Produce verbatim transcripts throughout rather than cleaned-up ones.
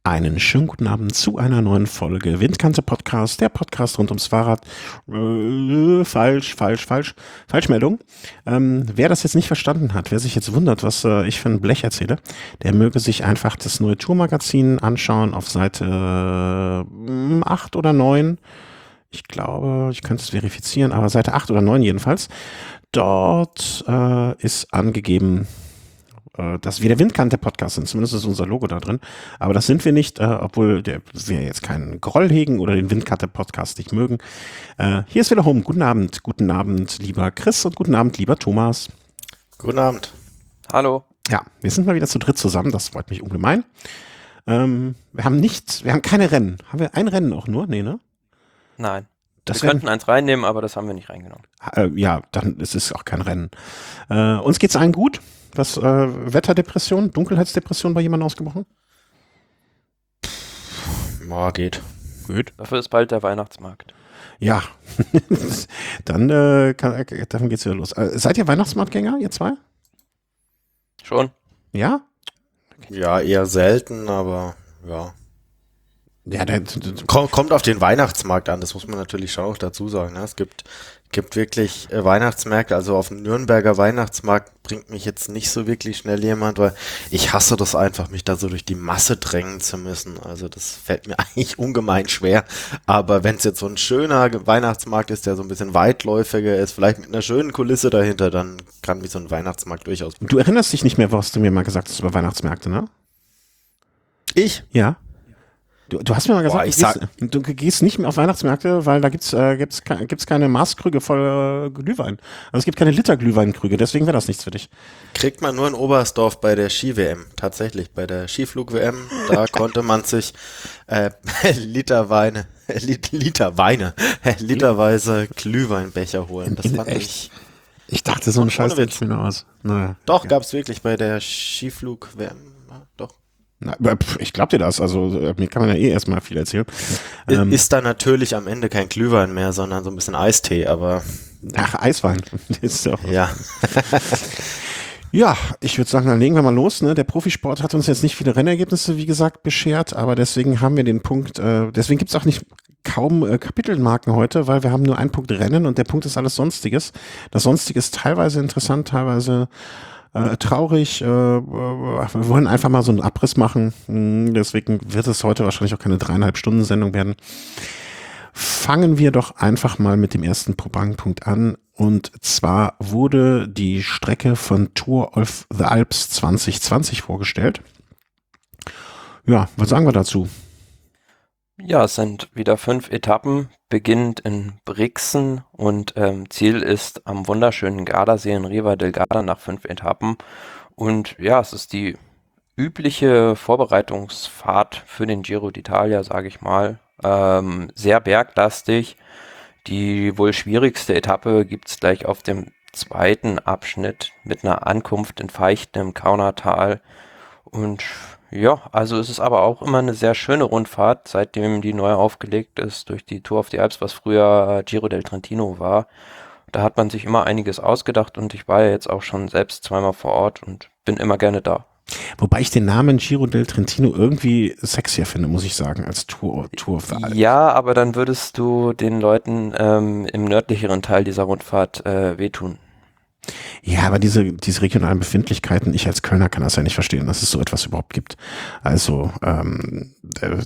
Einen schönen guten Abend zu einer neuen Folge Windkante Podcast, der Podcast rund ums Fahrrad. Äh, falsch, falsch, falsch, Falschmeldung. Ähm, wer das jetzt nicht verstanden hat, wer sich jetzt wundert, was äh, ich für ein Blech erzähle, der möge sich einfach das neue Tourmagazin anschauen auf Seite äh, acht oder neun. Ich glaube, ich könnte es verifizieren, aber Seite acht oder neun jedenfalls. Dort äh, ist angegeben, dass wir der Windkante-Podcast sind. Zumindest ist unser Logo da drin. Aber das sind wir nicht, äh, obwohl der, wir jetzt keinen Groll hegen oder den Windkante-Podcast nicht mögen. Äh, hier ist wieder Home. Guten Abend, guten Abend, lieber Chris und guten Abend, lieber Thomas. Guten Abend. Hallo. Ja, wir sind mal wieder zu dritt zusammen. Das freut mich ungemein. Ähm, wir haben nicht, wir haben keine Rennen. Haben wir ein Rennen auch nur? Nee, ne? Nein. Das wir Rennen, könnten eins reinnehmen, aber das haben wir nicht reingenommen. Äh, ja, dann ist es auch kein Rennen. Äh, uns geht's allen gut. Was, äh, Wetterdepression, Dunkelheitsdepression bei jemandem ausgebrochen? Ja, geht. Gut. Dafür ist bald der Weihnachtsmarkt. Ja, dann äh, kann, davon geht's wieder los. Äh, seid ihr Weihnachtsmarktgänger, ihr zwei? Schon? Ja? Ja, eher selten, aber ja. Ja, der, Komm, kommt auf den Weihnachtsmarkt an, das muss man natürlich schon auch dazu sagen. Ne? Es gibt, gibt wirklich äh, Weihnachtsmärkte, also auf dem Nürnberger Weihnachtsmarkt bringt mich jetzt nicht so wirklich schnell jemand, weil ich hasse das einfach, mich da so durch die Masse drängen zu müssen. Also das fällt mir eigentlich ungemein schwer. Aber wenn es jetzt so ein schöner Weihnachtsmarkt ist, der so ein bisschen weitläufiger ist, vielleicht mit einer schönen Kulisse dahinter, dann kann mich so ein Weihnachtsmarkt durchaus... Du erinnerst dich nicht mehr, was du mir mal gesagt hast über Weihnachtsmärkte, ne? Ich? Ja. Du, du hast mir mal gesagt, Boah, ich du, sag, gehst, du gehst nicht mehr auf Weihnachtsmärkte, weil da gibt's äh, gibt's, gibt's keine Maßkrüge voll äh, Glühwein. Also es gibt keine Liter Glühweinkrüge, deswegen wäre das nichts für dich. Kriegt man nur in Oberstdorf bei der Ski-W M, tatsächlich, bei der Skiflug-W M, da konnte man sich äh, Liter Weine, Liter Weine, literweise Glühweinbecher holen. Das In fand echt? ich... Ich dachte, so ein Scheiß Ohne Witz. denkt mir nur aus. Naja. Doch, Ja. gab's wirklich bei der Skiflug-W M, ja, doch. Na, pf, ich glaub dir das, also äh, mir kann man ja eh erstmal viel erzählen. Ähm, Ist da natürlich am Ende kein Glühwein mehr, sondern so ein bisschen Eistee, aber... Ach, Eiswein. Ist ja auch Ja. Ja, ich würde sagen, dann legen wir mal los. Ne? Der Profisport hat uns jetzt nicht viele Rennergebnisse, wie gesagt, beschert, aber deswegen haben wir den Punkt, äh, deswegen gibt's auch nicht kaum äh, Kapitelmarken heute, weil wir haben nur einen Punkt Rennen und der Punkt ist alles Sonstiges. Das Sonstige ist teilweise interessant, teilweise äh, traurig. Äh, äh, wir wollen einfach mal so einen Abriss machen. Hm, deswegen wird es heute wahrscheinlich auch keine dreieinhalb Stunden Sendung werden. Fangen wir doch einfach mal mit dem ersten Programmpunkt an. Und zwar wurde die Strecke von Tour of the Alps zwanzig zwanzig vorgestellt. Ja, was sagen wir dazu? Ja, es sind wieder fünf Etappen, beginnend in Brixen und ähm, Ziel ist am wunderschönen Gardasee in Riva del Garda nach fünf Etappen. Und ja, es ist die übliche Vorbereitungsfahrt für den Giro d'Italia, sage ich mal. Ähm, sehr berglastig. Die wohl schwierigste Etappe gibt es gleich auf dem zweiten Abschnitt mit einer Ankunft in Feichten im Kaunertal. Und ja, also es ist aber auch immer eine sehr schöne Rundfahrt, seitdem die neu aufgelegt ist durch die Tour of the Alps, was früher Giro del Trentino war. Da hat man sich immer einiges ausgedacht und ich war ja jetzt auch schon selbst zweimal vor Ort und bin immer gerne da. Wobei ich den Namen Giro del Trentino irgendwie sexier finde, muss ich sagen, als Tour, Tour of the Alps. Ja, aber dann würdest du den Leuten ähm, im nördlicheren Teil dieser Rundfahrt äh, wehtun. Ja, aber diese, diese regionalen Befindlichkeiten, ich als Kölner kann das ja nicht verstehen, dass es so etwas überhaupt gibt. Also, ähm, äh,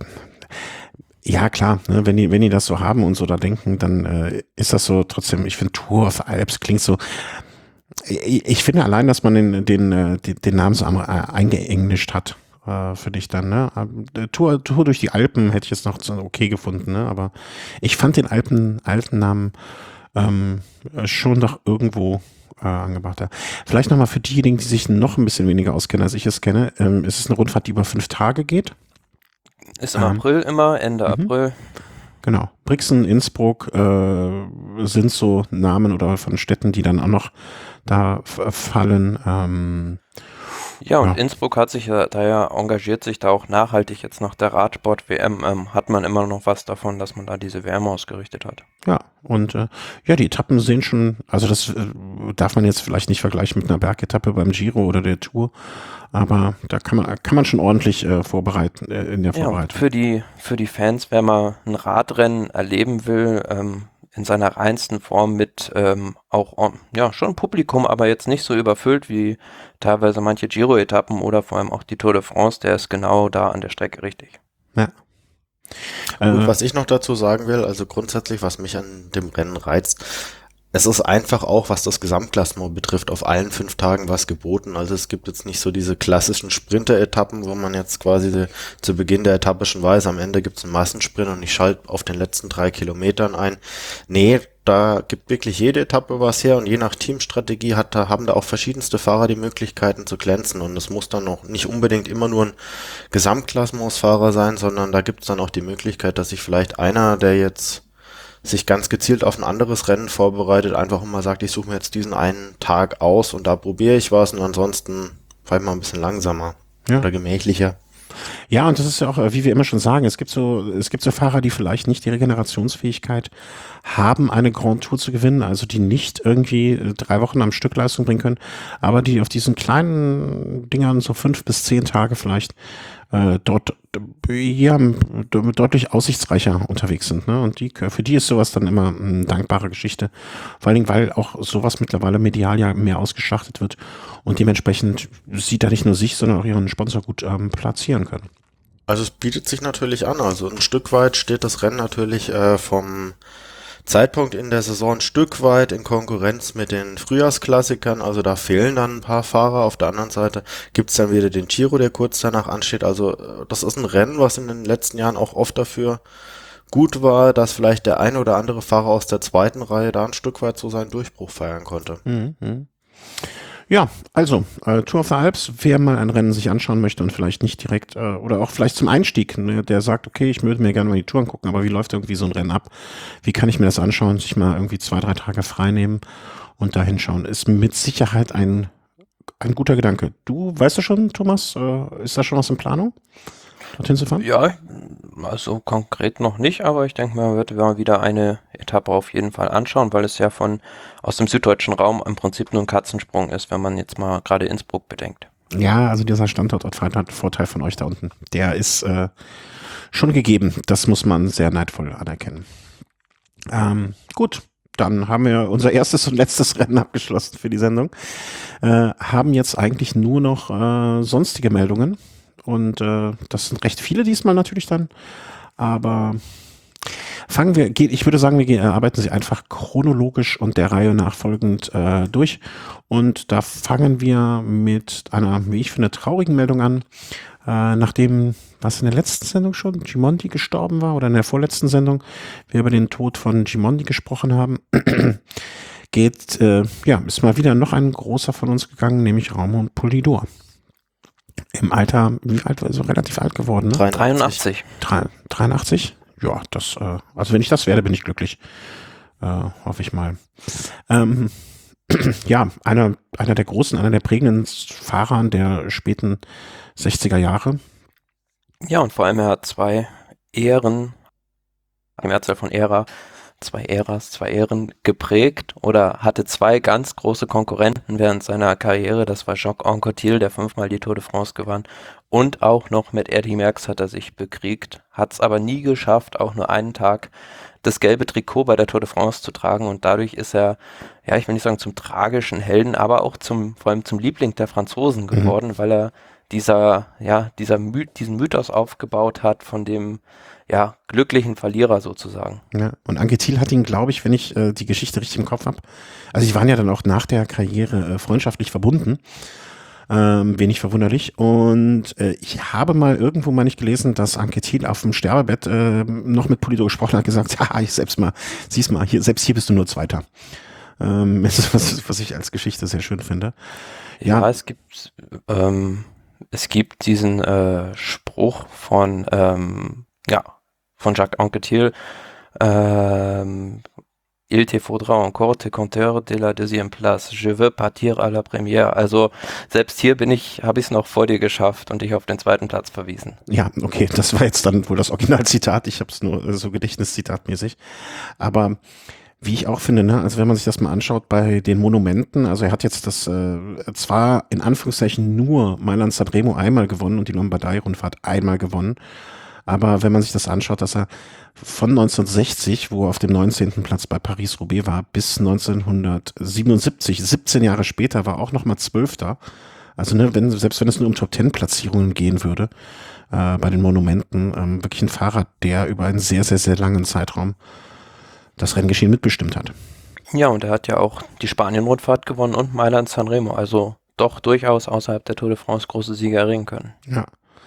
ja klar, ne, wenn die, wenn die das so haben und so da denken, dann äh, ist das so trotzdem, ich finde Tour of the Alps klingt so, ich, ich finde allein, dass man den, den, den, den Namen so eingeenglischt hat, äh, für dich dann, ne? Tour, Tour durch die Alpen hätte ich jetzt noch okay gefunden, ne? Aber ich fand den alten, alten Namen ähm, schon doch irgendwo äh, angebrachter. Vielleicht nochmal für diejenigen, die sich noch ein bisschen weniger auskennen, als ich es kenne, ähm, es ist eine Rundfahrt, die über fünf Tage geht. Ist im Ähm, April immer, Ende mhm. April. Genau. Brixen, Innsbruck äh, sind so Namen oder von Städten, die dann auch noch da f- fallen. Ähm, Ja, und Ja. Innsbruck hat sich ja, da ja engagiert sich da auch nachhaltig jetzt nach der Radsport-W M, ähm, hat man immer noch was davon, dass man da diese W M ausgerichtet hat. Ja, und äh, ja, die Etappen sehen schon, also das äh, darf man jetzt vielleicht nicht vergleichen mit einer Bergetappe beim Giro oder der Tour, aber da kann man kann man schon ordentlich äh, vorbereiten äh, in der Ja, und Vorbereitung. für die, für die Fans, wenn man ein Radrennen erleben will, ähm, in seiner reinsten Form mit ähm, auch on- ja schon Publikum, aber jetzt nicht so überfüllt wie teilweise manche Giro-Etappen oder vor allem auch die Tour de France, der ist genau da an der Strecke richtig. Ja. Gut, Äh, was ich noch dazu sagen will, also grundsätzlich, was mich an dem Rennen reizt, es ist einfach auch, was das Gesamtklassement betrifft, auf allen fünf Tagen was geboten. Also es gibt jetzt nicht so diese klassischen Sprinter-Etappen, wo man jetzt quasi de, zu Beginn der Etappe schon weiß, am Ende gibt es einen Massensprint und ich schalte auf den letzten drei Kilometern ein. Nee, da gibt wirklich jede Etappe was her und je nach Teamstrategie hat, da haben da auch verschiedenste Fahrer die Möglichkeiten zu glänzen und es muss dann auch nicht unbedingt immer nur ein Gesamtklassementsfahrer sein, sondern da gibt es dann auch die Möglichkeit, dass sich vielleicht einer, der jetzt sich ganz gezielt auf ein anderes Rennen vorbereitet, einfach immer sagt, ich suche mir jetzt diesen einen Tag aus und da probiere ich was und ansonsten fahre ich mal ein bisschen langsamer Ja. oder gemächlicher. Ja, und das ist ja auch, äh, wie wir immer schon sagen, es gibt so, es gibt so Fahrer, die vielleicht nicht die Regenerationsfähigkeit haben, eine Grand Tour zu gewinnen, also die nicht irgendwie äh, drei Wochen am Stück Leistung bringen können, aber die auf diesen kleinen Dingern so fünf bis zehn Tage vielleicht äh, dort äh, ja, m- de- deutlich aussichtsreicher unterwegs sind. Ne? Und die, für die ist sowas dann immer eine dankbare Geschichte. Vor allen Dingen, weil auch sowas mittlerweile medial ja mehr ausgeschlachtet wird und dementsprechend sie da nicht nur sich, sondern auch ihren Sponsor gut ähm, platzieren können. Also es bietet sich natürlich an, also ein Stück weit steht das Rennen natürlich äh, vom Zeitpunkt in der Saison ein Stück weit in Konkurrenz mit den Frühjahrsklassikern, also da fehlen dann ein paar Fahrer. Auf der anderen Seite gibt's dann wieder den Giro, der kurz danach ansteht. Also äh, das ist ein Rennen, was in den letzten Jahren auch oft dafür gut war, dass vielleicht der ein oder andere Fahrer aus der zweiten Reihe da ein Stück weit so seinen Durchbruch feiern konnte. Mhm. mhm. Ja, also äh, Tour of the Alps, wer mal ein Rennen sich anschauen möchte und vielleicht nicht direkt äh, oder auch vielleicht zum Einstieg, ne, der sagt, okay, ich würde mir gerne mal die Touren gucken, aber wie läuft irgendwie so ein Rennen ab? Wie kann ich mir das anschauen? Sich mal irgendwie zwei, drei Tage frei nehmen und da hinschauen, ist mit Sicherheit ein, ein guter Gedanke. Du, weißt du schon, Thomas, äh, ist da schon was in Planung, dorthin zu fahren? Ja, also konkret noch nicht, aber ich denke, man wird mal wieder eine Etappe auf jeden Fall anschauen, weil es ja von aus dem süddeutschen Raum im Prinzip nur ein Katzensprung ist, wenn man jetzt mal gerade Innsbruck bedenkt. Ja, also dieser Standortvorteil von euch da unten, der ist äh, schon gegeben. Das muss man sehr neidvoll anerkennen. Ähm, gut, dann haben wir unser erstes und letztes Rennen abgeschlossen für die Sendung. Äh, haben jetzt eigentlich nur noch äh, sonstige Meldungen. Und äh, das sind recht viele diesmal natürlich dann. Aber fangen wir, geht- ich würde sagen, wir gehen- arbeiten sie einfach chronologisch und der Reihe nachfolgend äh, durch. Und da fangen wir mit einer, wie ich finde, traurigen Meldung an. Äh, nachdem, was in der letzten Sendung schon, Gimondi gestorben war oder in der vorletzten Sendung, wir über den Tod von Gimondi gesprochen haben, geht, äh, ja, ist mal wieder noch ein großer von uns gegangen, nämlich Raumund Polidor. Im Alter, wie alt, also relativ alt geworden, ne? dreiundachtzig. Drei- dreiundachtzig? Ja, das, äh, also wenn ich das werde, bin ich glücklich. Äh, hoffe ich mal. Ähm, ja, einer, einer der großen, einer der prägenden Fahrer der späten sechziger Jahre. Ja, und vor allem er hat zwei Ehren, die Mehrzahl von Ära, zwei Äras, zwei Ehren geprägt oder hatte zwei ganz große Konkurrenten während seiner Karriere. Das war Jacques Anquetil, der fünfmal die Tour de France gewann. Und auch noch mit Eddy Merckx hat er sich bekriegt, hat es aber nie geschafft, auch nur einen Tag das gelbe Trikot bei der Tour de France zu tragen. Und dadurch ist er, ja, ich will nicht sagen zum tragischen Helden, aber auch zum, vor allem zum Liebling der Franzosen geworden, mhm. weil er dieser, ja, dieser My- diesen Mythos aufgebaut hat von dem, ja, glücklichen Verlierer sozusagen. Ja, und Anquetil hat ihn, glaube ich, wenn ich äh, die Geschichte richtig im Kopf habe, also sie waren ja dann auch nach der Karriere äh, freundschaftlich verbunden, ähm, wenig verwunderlich. Und äh, ich habe mal irgendwo mal nicht gelesen, dass Anquetil auf dem Sterbebett äh, noch mit Polidor gesprochen hat, gesagt, haha, ich selbst mal, siehst mal, hier, selbst hier bist du nur Zweiter. Ähm, das ist was, was ich als Geschichte sehr schön finde. Ja, ja es gibt ähm, es gibt diesen äh, Spruch von ähm, ja von Jacques Anquetil, ähm, Il te faudra encore te compter de la deuxième place. Je veux partir à la première. Also selbst hier bin ich, habe ich es noch vor dir geschafft und dich auf den zweiten Platz verwiesen. Ja, okay, das war jetzt dann wohl das Originalzitat. Ich habe es nur äh, so Gedächtniszitatmäßig. Aber wie ich auch finde, ne, also wenn man sich das mal anschaut bei den Monumenten, also er hat jetzt das äh, zwar in Anführungszeichen nur Mailand-San Remo einmal gewonnen und die Lombardei-Rundfahrt einmal gewonnen, aber wenn man sich das anschaut, dass er von neunzehnhundertsechzig, wo er auf dem neunzehnten Platz bei Paris-Roubaix war, bis neunzehnhundertsiebenundsiebzig, siebzehn Jahre später, war auch nochmal Zwölfter. Also ne, wenn, selbst wenn es nur um Top-Ten-Platzierungen gehen würde, äh, bei den Monumenten, ähm, wirklich ein Fahrer, der über einen sehr, sehr, sehr langen Zeitraum das Renngeschehen mitbestimmt hat. Ja, und er hat ja auch die Spanien-Rundfahrt gewonnen und Mailand-San Remo, also doch durchaus außerhalb der Tour de France große Siege erringen können. Ja.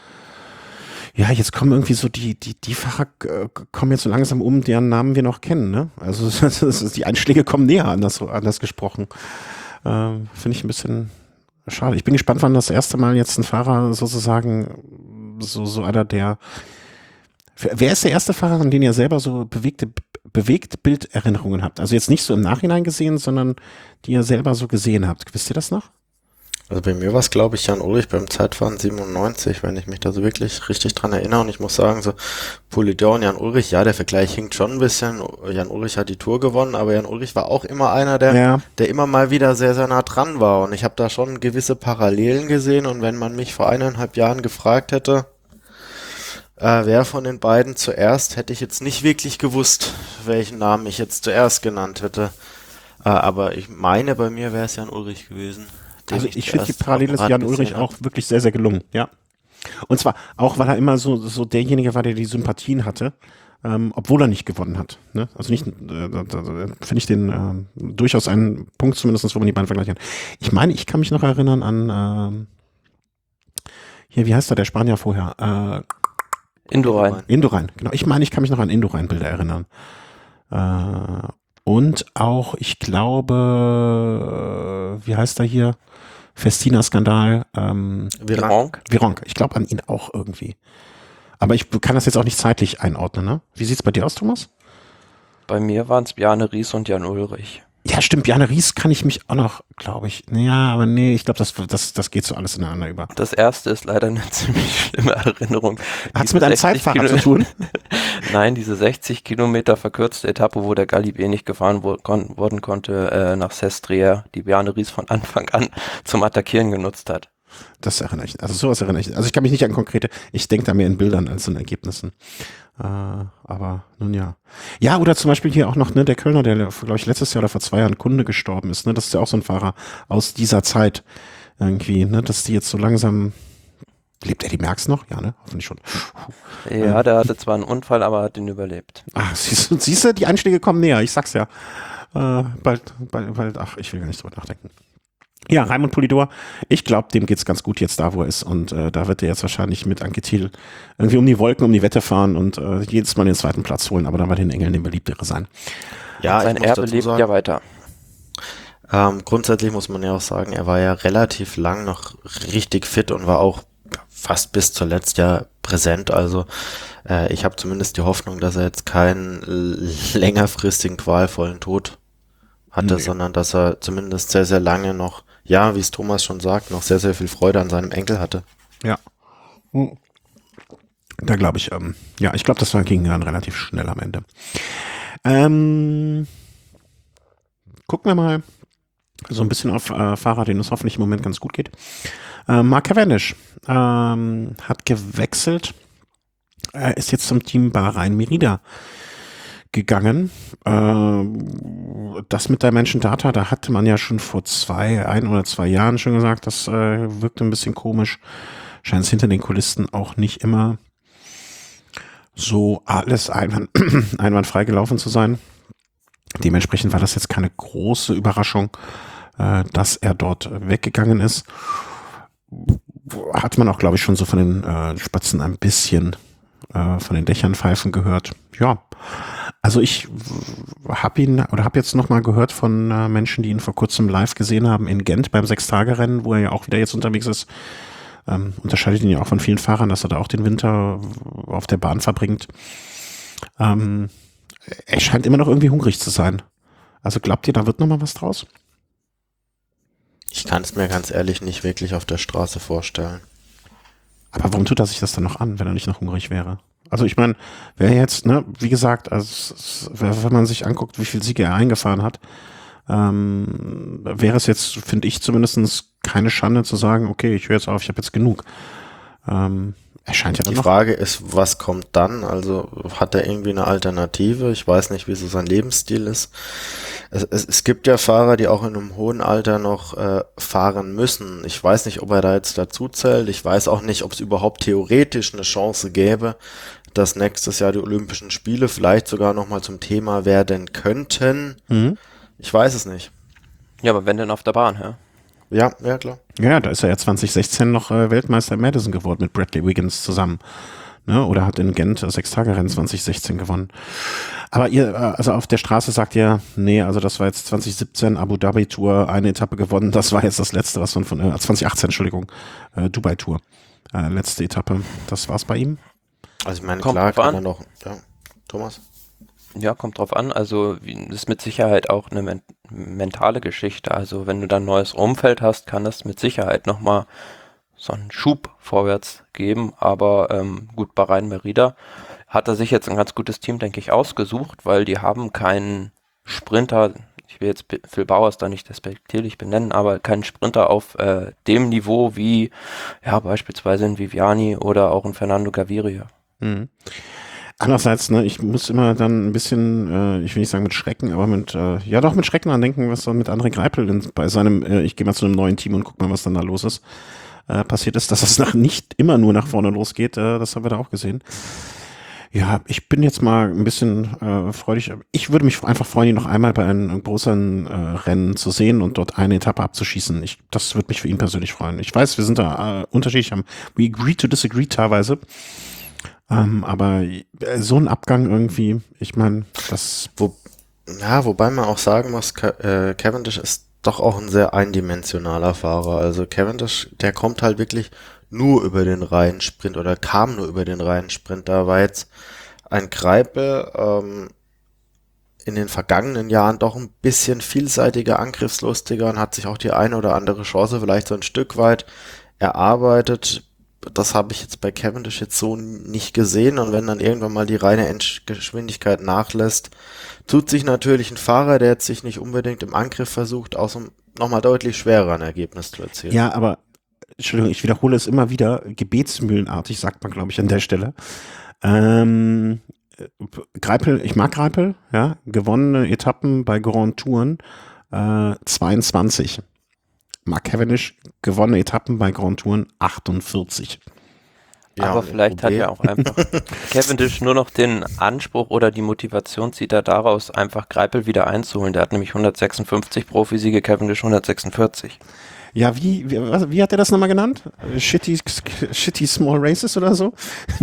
Ja, jetzt kommen irgendwie so die, die, die Fahrer äh, kommen jetzt so langsam um, deren Namen wir noch kennen, ne? Also das ist, die Einschläge kommen näher, anders, anders gesprochen. Ähm, Finde ich ein bisschen schade. Ich bin gespannt, wann das erste Mal jetzt ein Fahrer sozusagen, so, so einer der, wer ist der erste Fahrer, an den ihr selber so bewegte, bewegt Bilderinnerungen habt? Also jetzt nicht so im Nachhinein gesehen, sondern die ihr selber so gesehen habt. Wisst ihr das noch? Also bei mir war es, glaube ich, Jan Ullrich beim Zeitfahren siebenundneunzig, wenn ich mich da so wirklich richtig dran erinnere. Und ich muss sagen, so Polidor und Jan Ullrich, ja, der Vergleich hinkt schon ein bisschen. Jan Ullrich hat die Tour gewonnen, aber Jan Ullrich war auch immer einer, der, ja. der immer mal wieder sehr, sehr nah dran war. Und ich habe da schon gewisse Parallelen gesehen. Und wenn man mich vor eineinhalb Jahren gefragt hätte, äh, wer von den beiden zuerst, hätte ich jetzt nicht wirklich gewusst, welchen Namen ich jetzt zuerst genannt hätte. Äh, aber ich meine, bei mir wäre es Jan Ullrich gewesen. Also ich, ich finde die Parallele ist Jan Ullrich auch wirklich sehr, sehr gelungen, ja. Und zwar auch, weil er immer so, so derjenige war, der die Sympathien hatte, ähm, obwohl er nicht gewonnen hat. Ne? Also nicht, äh, da, da, finde ich den äh, durchaus einen Punkt zumindest, wo man die beiden vergleichen kann. Ich meine, ich kann mich noch erinnern an, äh, hier, wie heißt er, der Spanier vorher? Äh, Indurain. Indurain, genau. Ich meine, ich kann mich noch an Indurain-Bilder erinnern. Äh, und auch, ich glaube, äh, wie heißt er hier? Festina-Skandal. Ähm, Virenque. Virenque. Ich glaube an ihn auch irgendwie. Aber ich kann das jetzt auch nicht zeitlich einordnen, ne? Wie sieht's bei dir aus, Thomas? Bei mir waren es Bjarne Ries und Jan Ullrich. Ja, stimmt. Bjarne Ries kann ich mich auch noch, glaube ich. Ja, aber nee, ich glaube, das, das, das geht so alles ineinander über. Das erste ist leider eine ziemlich schlimme Erinnerung. Hat es mit einem Zeitfahrer zu tun? Nein, diese sechzig Kilometer verkürzte Etappe, wo der Galibier nicht gefahren wo, kon, worden konnte, äh, nach Sestriere, die Bjarne Ries von Anfang an zum Attackieren genutzt hat. Das erinnere ich. Also sowas erinnere ich. Also ich kann mich nicht an konkrete, ich denke da mehr in Bildern als in Ergebnissen. Äh, aber nun ja. Ja, oder zum Beispiel hier auch noch, ne, der Kölner, der, glaube ich, letztes Jahr oder vor zwei Jahren Kunde gestorben ist, ne, das ist ja auch so ein Fahrer aus dieser Zeit irgendwie, ne, dass die jetzt so langsam, lebt Eddie Merckx noch? Ja, ne, hoffentlich schon. Ja, äh, der hatte zwar einen Unfall, aber hat ihn überlebt. Ach, siehst du, siehst du, die Einschläge kommen näher, ich sag's ja. Äh, bald, bald, bald, ach, ich will gar nicht drüber nachdenken. Ja, Raimund Polidor, ich glaube, dem geht's ganz gut jetzt da, wo er ist. Und äh, da wird er jetzt wahrscheinlich mit Anke Thiel irgendwie um die Wolken, um die Wette fahren und äh, jedes Mal den zweiten Platz holen, aber dann bei den Engeln den beliebtere sein. Ja, sein Erbe lebt ja weiter. Ähm, grundsätzlich muss man ja auch sagen, er war ja relativ lang noch richtig fit und war auch fast bis zuletzt ja präsent. Also äh, ich habe zumindest die Hoffnung, dass er jetzt keinen längerfristigen qualvollen Tod hatte, nee. sondern dass er zumindest sehr, sehr lange noch, ja, wie es Thomas schon sagt, noch sehr, sehr viel Freude an seinem Enkel hatte. Ja. Da glaube ich, ähm, ja, ich glaube, das war, ging dann relativ schnell am Ende. Ähm, gucken wir mal so ein bisschen auf äh, Fahrer, denen es hoffentlich im Moment ganz gut geht. Äh, Mark Cavendish ähm, hat gewechselt, er ist jetzt zum Team Bahrain Merida gegangen. Äh, das mit Dimension Data, da hatte man ja schon vor zwei, ein oder zwei Jahren schon gesagt, das äh, wirkte ein bisschen komisch. Scheint es hinter den Kulissen auch nicht immer so alles einwand, einwandfrei gelaufen zu sein. Dementsprechend war das jetzt keine große Überraschung, äh, dass er dort weggegangen ist. Hat man auch, glaube ich, schon so von den äh, Spatzen ein bisschen äh, von den Dächern pfeifen gehört. Ja, also ich habe ihn oder habe jetzt nochmal gehört von äh, Menschen, die ihn vor kurzem live gesehen haben in Gent beim Sechstagerennen, wo er ja auch wieder jetzt unterwegs ist. Ähm, unterscheidet ihn ja auch von vielen Fahrern, dass er da auch den Winter auf der Bahn verbringt. Ähm, er scheint immer noch irgendwie hungrig zu sein. Also glaubt ihr, da wird nochmal was draus? Ich kann es mir ganz ehrlich nicht wirklich auf der Straße vorstellen. Aber warum tut er sich das dann noch an, wenn er nicht noch hungrig wäre? Also ich meine, wer jetzt, ne, wie gesagt, also wenn man sich anguckt, wie viel Siege er eingefahren hat, ähm, wäre es jetzt, finde ich zumindest, keine Schande zu sagen, okay, ich höre jetzt auf, ich habe jetzt genug. Ähm, er scheint ja dann Die noch. Frage ist, was kommt dann? Also hat er irgendwie eine Alternative? Ich weiß nicht, wie so sein Lebensstil ist. Es, es, es gibt ja Fahrer, die auch in einem hohen Alter noch äh, fahren müssen. Ich weiß nicht, ob er da jetzt dazu zählt. Ich weiß auch nicht, ob es überhaupt theoretisch eine Chance gäbe, dass nächstes Jahr die Olympischen Spiele vielleicht sogar nochmal zum Thema werden könnten. Mhm. Ich weiß es nicht. Ja, aber wenn denn auf der Bahn, ja? Ja, ja klar. Ja, da ist er ja zwanzig sechzehn noch äh, Weltmeister in Madison geworden mit Bradley Wiggins zusammen. Ne? Oder hat in Gent das Sechstagerennen zwanzig sechzehn gewonnen. Aber ihr, äh, also auf der Straße sagt ihr, nee, also das war jetzt zwanzig siebzehn Abu Dhabi Tour, eine Etappe gewonnen, das war jetzt das letzte, was man von, äh, zwanzig achtzehn, Entschuldigung, äh, Dubai Tour, äh, letzte Etappe, das war's bei ihm. Also ich meine, Kommt klar drauf kann an. er noch, ja, Thomas? Ja, kommt drauf an. Also wie- das ist mit Sicherheit auch eine men mentale Geschichte. Also wenn du dann ein neues Umfeld hast, kann das mit Sicherheit nochmal so einen Schub vorwärts geben. Aber ähm, gut, Bahrain Merida hat er sich jetzt ein ganz gutes Team, denke ich, ausgesucht, weil die haben keinen Sprinter, ich will jetzt P- Phil Bowers da nicht despektierlich benennen, aber keinen Sprinter auf äh, dem Niveau wie ja beispielsweise ein Viviani oder auch ein Fernando Gaviria. Mhm. Andererseits, ne, ich muss immer dann ein bisschen, äh, ich will nicht sagen mit Schrecken, aber mit, äh, ja doch mit Schrecken andenken, was dann mit André Greipel in, bei seinem, äh, ich gehe mal zu einem neuen Team und guck mal, was dann da los ist, äh, passiert ist, dass es nach, nicht immer nur nach vorne losgeht, äh, das haben wir da auch gesehen. Ja, ich bin jetzt mal ein bisschen äh, freudig. Ich würde mich einfach freuen, ihn noch einmal bei einem großen äh, Rennen zu sehen und dort eine Etappe abzuschießen. Ich, das würde mich für ihn persönlich freuen. Ich weiß, wir sind da äh, unterschiedlich, haben we agree to disagree teilweise. Ähm, aber äh, so ein Abgang irgendwie, ich meine, das. Wo, ja, wobei man auch sagen muss, Ca- äh, Cavendish ist doch auch ein sehr eindimensionaler Fahrer. Also Cavendish, der kommt halt wirklich nur über den Reihensprint oder kam nur über den Reihensprint. Da war jetzt ein Greipel ähm, in den vergangenen Jahren doch ein bisschen vielseitiger, angriffslustiger und hat sich auch die eine oder andere Chance vielleicht so ein Stück weit erarbeitet. Das habe ich jetzt bei Cavendish jetzt so nicht gesehen, und wenn dann irgendwann mal die reine Endgeschwindigkeit nachlässt, tut sich natürlich ein Fahrer, der jetzt sich nicht unbedingt im Angriff versucht, auch so nochmal deutlich schwerer ein Ergebnis zu erzielen. Ja, aber, Entschuldigung, ich wiederhole es immer wieder, gebetsmühlenartig sagt man, glaube ich, an der Stelle. Ähm, Greipel, ich mag Greipel, ja, gewonnene Etappen bei Grand Touren äh, zweiundzwanzig. Mark Cavendish, gewonnene Etappen bei Grand Touren achtundvierzig. Ja, Aber und vielleicht hat Problem- ja auch einfach Cavendish nur noch den Anspruch oder die Motivation zieht er daraus, einfach Greipel wieder einzuholen. Der hat nämlich hundertsechsundfünfzig Profisiege, Cavendish hundertsechsundvierzig. Ja, wie, wie, was, wie hat er das nochmal genannt? Shitty, shitty Small Races oder so?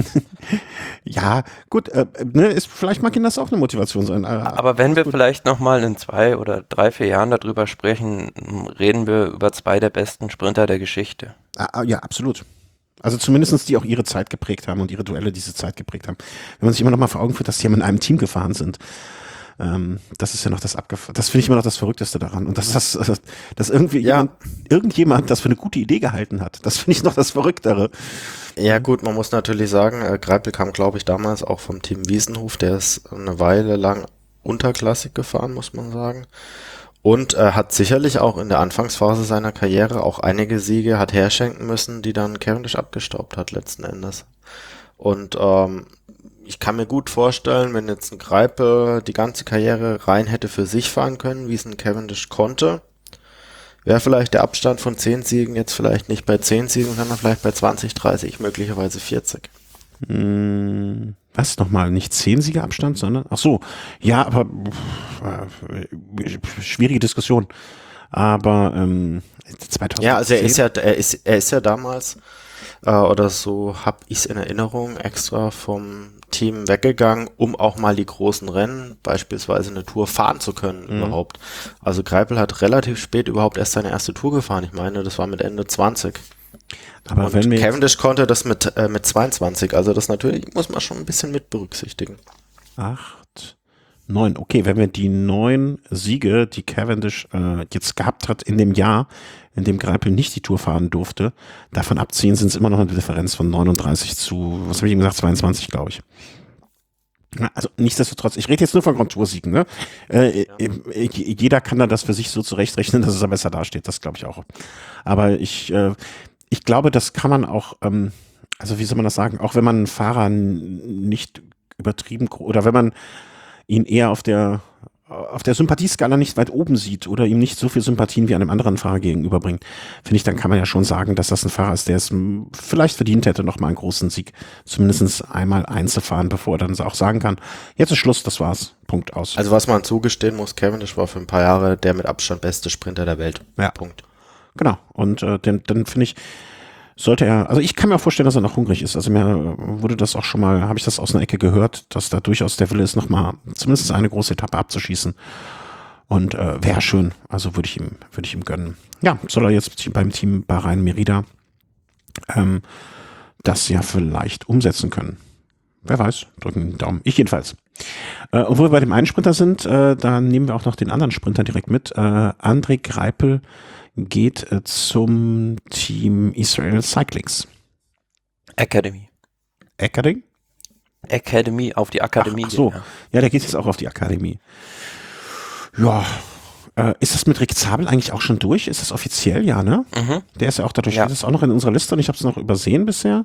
Ja, gut, äh, ne, ist, vielleicht mag ihn das auch eine Motivation sein. Äh, Aber wenn wir vielleicht nochmal in zwei oder drei, vier Jahren darüber sprechen, reden wir über zwei der besten Sprinter der Geschichte. Ah, ja, absolut. Also zumindestens die auch ihre Zeit geprägt haben und ihre Duelle diese Zeit geprägt haben. Wenn man sich immer noch mal vor Augen führt, dass die ja in einem Team gefahren sind. Ähm, das ist ja noch das Abgef- das finde ich immer noch das Verrückteste daran. Und dass das, äh, dass irgendwie Ja. jemand, irgendjemand das für eine gute Idee gehalten hat. Das finde ich noch das Verrücktere. Ja gut, man muss natürlich sagen, äh, Greipel kam, glaube ich, damals auch vom Team Wiesenhof, der ist eine Weile lang unterklassig gefahren, muss man sagen. Und äh, hat sicherlich auch in der Anfangsphase seiner Karriere auch einige Siege hat herschenken müssen, die dann Cavendish abgestaubt hat letzten Endes. Und ähm, ich kann mir gut vorstellen, wenn jetzt ein Greipel die ganze Karriere rein hätte für sich fahren können, wie es ein Cavendish konnte, wäre vielleicht der Abstand von zehn Siegen jetzt vielleicht nicht bei zehn Siegen, sondern vielleicht bei zwanzig, dreißig, möglicherweise vierzig. Hm, was nochmal? Nicht zehn Siege Abstand, sondern, ach so, ja, aber pff, schwierige Diskussion. Aber ähm, zweitausendzehn. Ja, also er ist ja, er ist, er ist ja damals, äh, oder so habe ich es in Erinnerung, extra vom Team weggegangen, um auch mal die großen Rennen, beispielsweise eine Tour, fahren zu können Mhm. überhaupt. Also Greipel hat relativ spät überhaupt erst seine erste Tour gefahren. Ich meine, das war mit Ende zwanzig. Aber Und wenn wir jetzt, Cavendish konnte das mit, äh, mit zweiundzwanzig. Also das natürlich muss man schon ein bisschen mit berücksichtigen. acht, Neun. Okay, wenn wir die neun Siege, die Cavendish äh, jetzt gehabt hat in dem Jahr, in dem Greipel nicht die Tour fahren durfte, davon abziehen, sind es immer noch eine Differenz von neununddreißig zu, was habe ich ihm gesagt, zweiundzwanzig, glaube ich. Also nichtsdestotrotz, ich rede jetzt nur von Grand Tour-Siegen. Ne? Äh, ja. äh, jeder kann da das für sich so zurechtrechnen, dass es da besser dasteht. Das glaube ich auch. Aber ich, äh, ich glaube, das kann man auch, ähm, also wie soll man das sagen, auch wenn man einen Fahrer nicht übertrieben, oder wenn man ihn eher auf der auf der Sympathieskala nicht weit oben sieht oder ihm nicht so viel Sympathien wie einem anderen Fahrer gegenüberbringt, finde ich, dann kann man ja schon sagen, dass das ein Fahrer ist, der es vielleicht verdient hätte, noch mal einen großen Sieg zumindest einmal einzufahren, bevor er dann auch sagen kann, jetzt ist Schluss, das war's, Punkt, aus. Also was man zugestehen muss, Cavendish war für ein paar Jahre der mit Abstand beste Sprinter der Welt. Ja. Punkt. Genau, und äh, dann, dann finde ich, sollte er, also ich kann mir auch vorstellen, dass er noch hungrig ist. Also mir wurde das auch schon mal, habe ich das aus einer Ecke gehört, dass da durchaus der Wille ist, nochmal zumindest eine große Etappe abzuschießen. Und äh, wäre schön. Also würde ich ihm, würde ich ihm gönnen. Ja, soll er jetzt beim Team Bahrain Merida ähm, das ja vielleicht umsetzen können. Wer weiß, drücken den Daumen. Ich jedenfalls. Äh, obwohl wir bei dem einen Sprinter sind, äh, da nehmen wir auch noch den anderen Sprinter direkt mit. Äh, André Greipel geht äh, zum Team Israel Cyclings. Academy. Academy? Academy, auf die Akademie. Ach, ach so, ja. ja, der geht jetzt auch auf die Akademie. Ja, äh, ist das mit Rick Zabel eigentlich auch schon durch? Ist das offiziell? Ja, ne? Mhm. Der ist ja auch dadurch, ja. Das ist auch noch in unserer Liste und ich habe es noch übersehen bisher.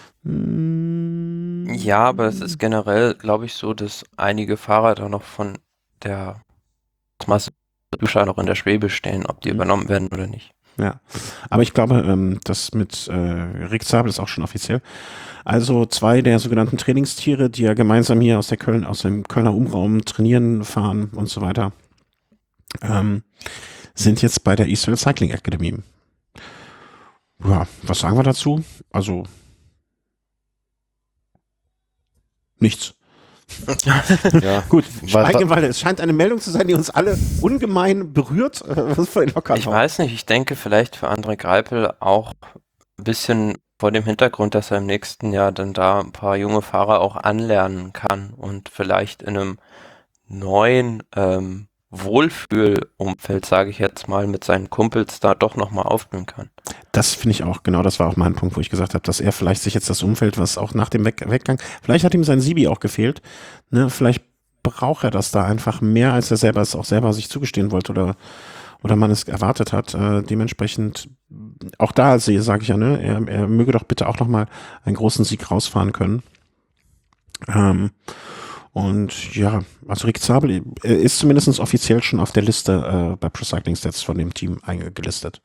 Hm. Ja, aber es ist generell, glaube ich, so, dass einige Fahrer da noch von der Masse noch in der Schwebe stehen, ob die mhm. übernommen werden oder nicht. Ja, aber ich glaube, ähm, das mit äh, Rick Zabel ist auch schon offiziell. Also zwei der sogenannten Trainingstiere, die ja gemeinsam hier aus der Köln, aus dem Kölner Umraum trainieren, fahren und so weiter, ähm, sind jetzt bei der Israel Cycling Academy. Ja, was sagen wir dazu? Also nichts. Ja. Gut, schweigen, weil es scheint eine Meldung zu sein, die uns alle ungemein berührt. Was locker ich weiß nicht, ich denke vielleicht für André Greipel auch ein bisschen vor dem Hintergrund, dass er im nächsten Jahr dann da ein paar junge Fahrer auch anlernen kann und vielleicht in einem neuen ähm, Wohlfühlumfeld, sage ich jetzt mal, mit seinen Kumpels da doch nochmal aufblühen kann. Das finde ich auch, genau, das war auch mein Punkt, wo ich gesagt habe, dass er vielleicht sich jetzt das Umfeld, was auch nach dem Weg Weggang, vielleicht hat ihm sein Sibi auch gefehlt, ne, vielleicht braucht er das da einfach mehr, als er selber es auch selber sich zugestehen wollte oder oder man es erwartet hat, äh, dementsprechend auch da sehe, sage ich ja, ne, er, er möge doch bitte auch nochmal einen großen Sieg rausfahren können. Ähm, Und ja, also Rick Zabel ist zumindest offiziell schon auf der Liste äh, bei Pro Cycling Stats von dem Team eingelistet.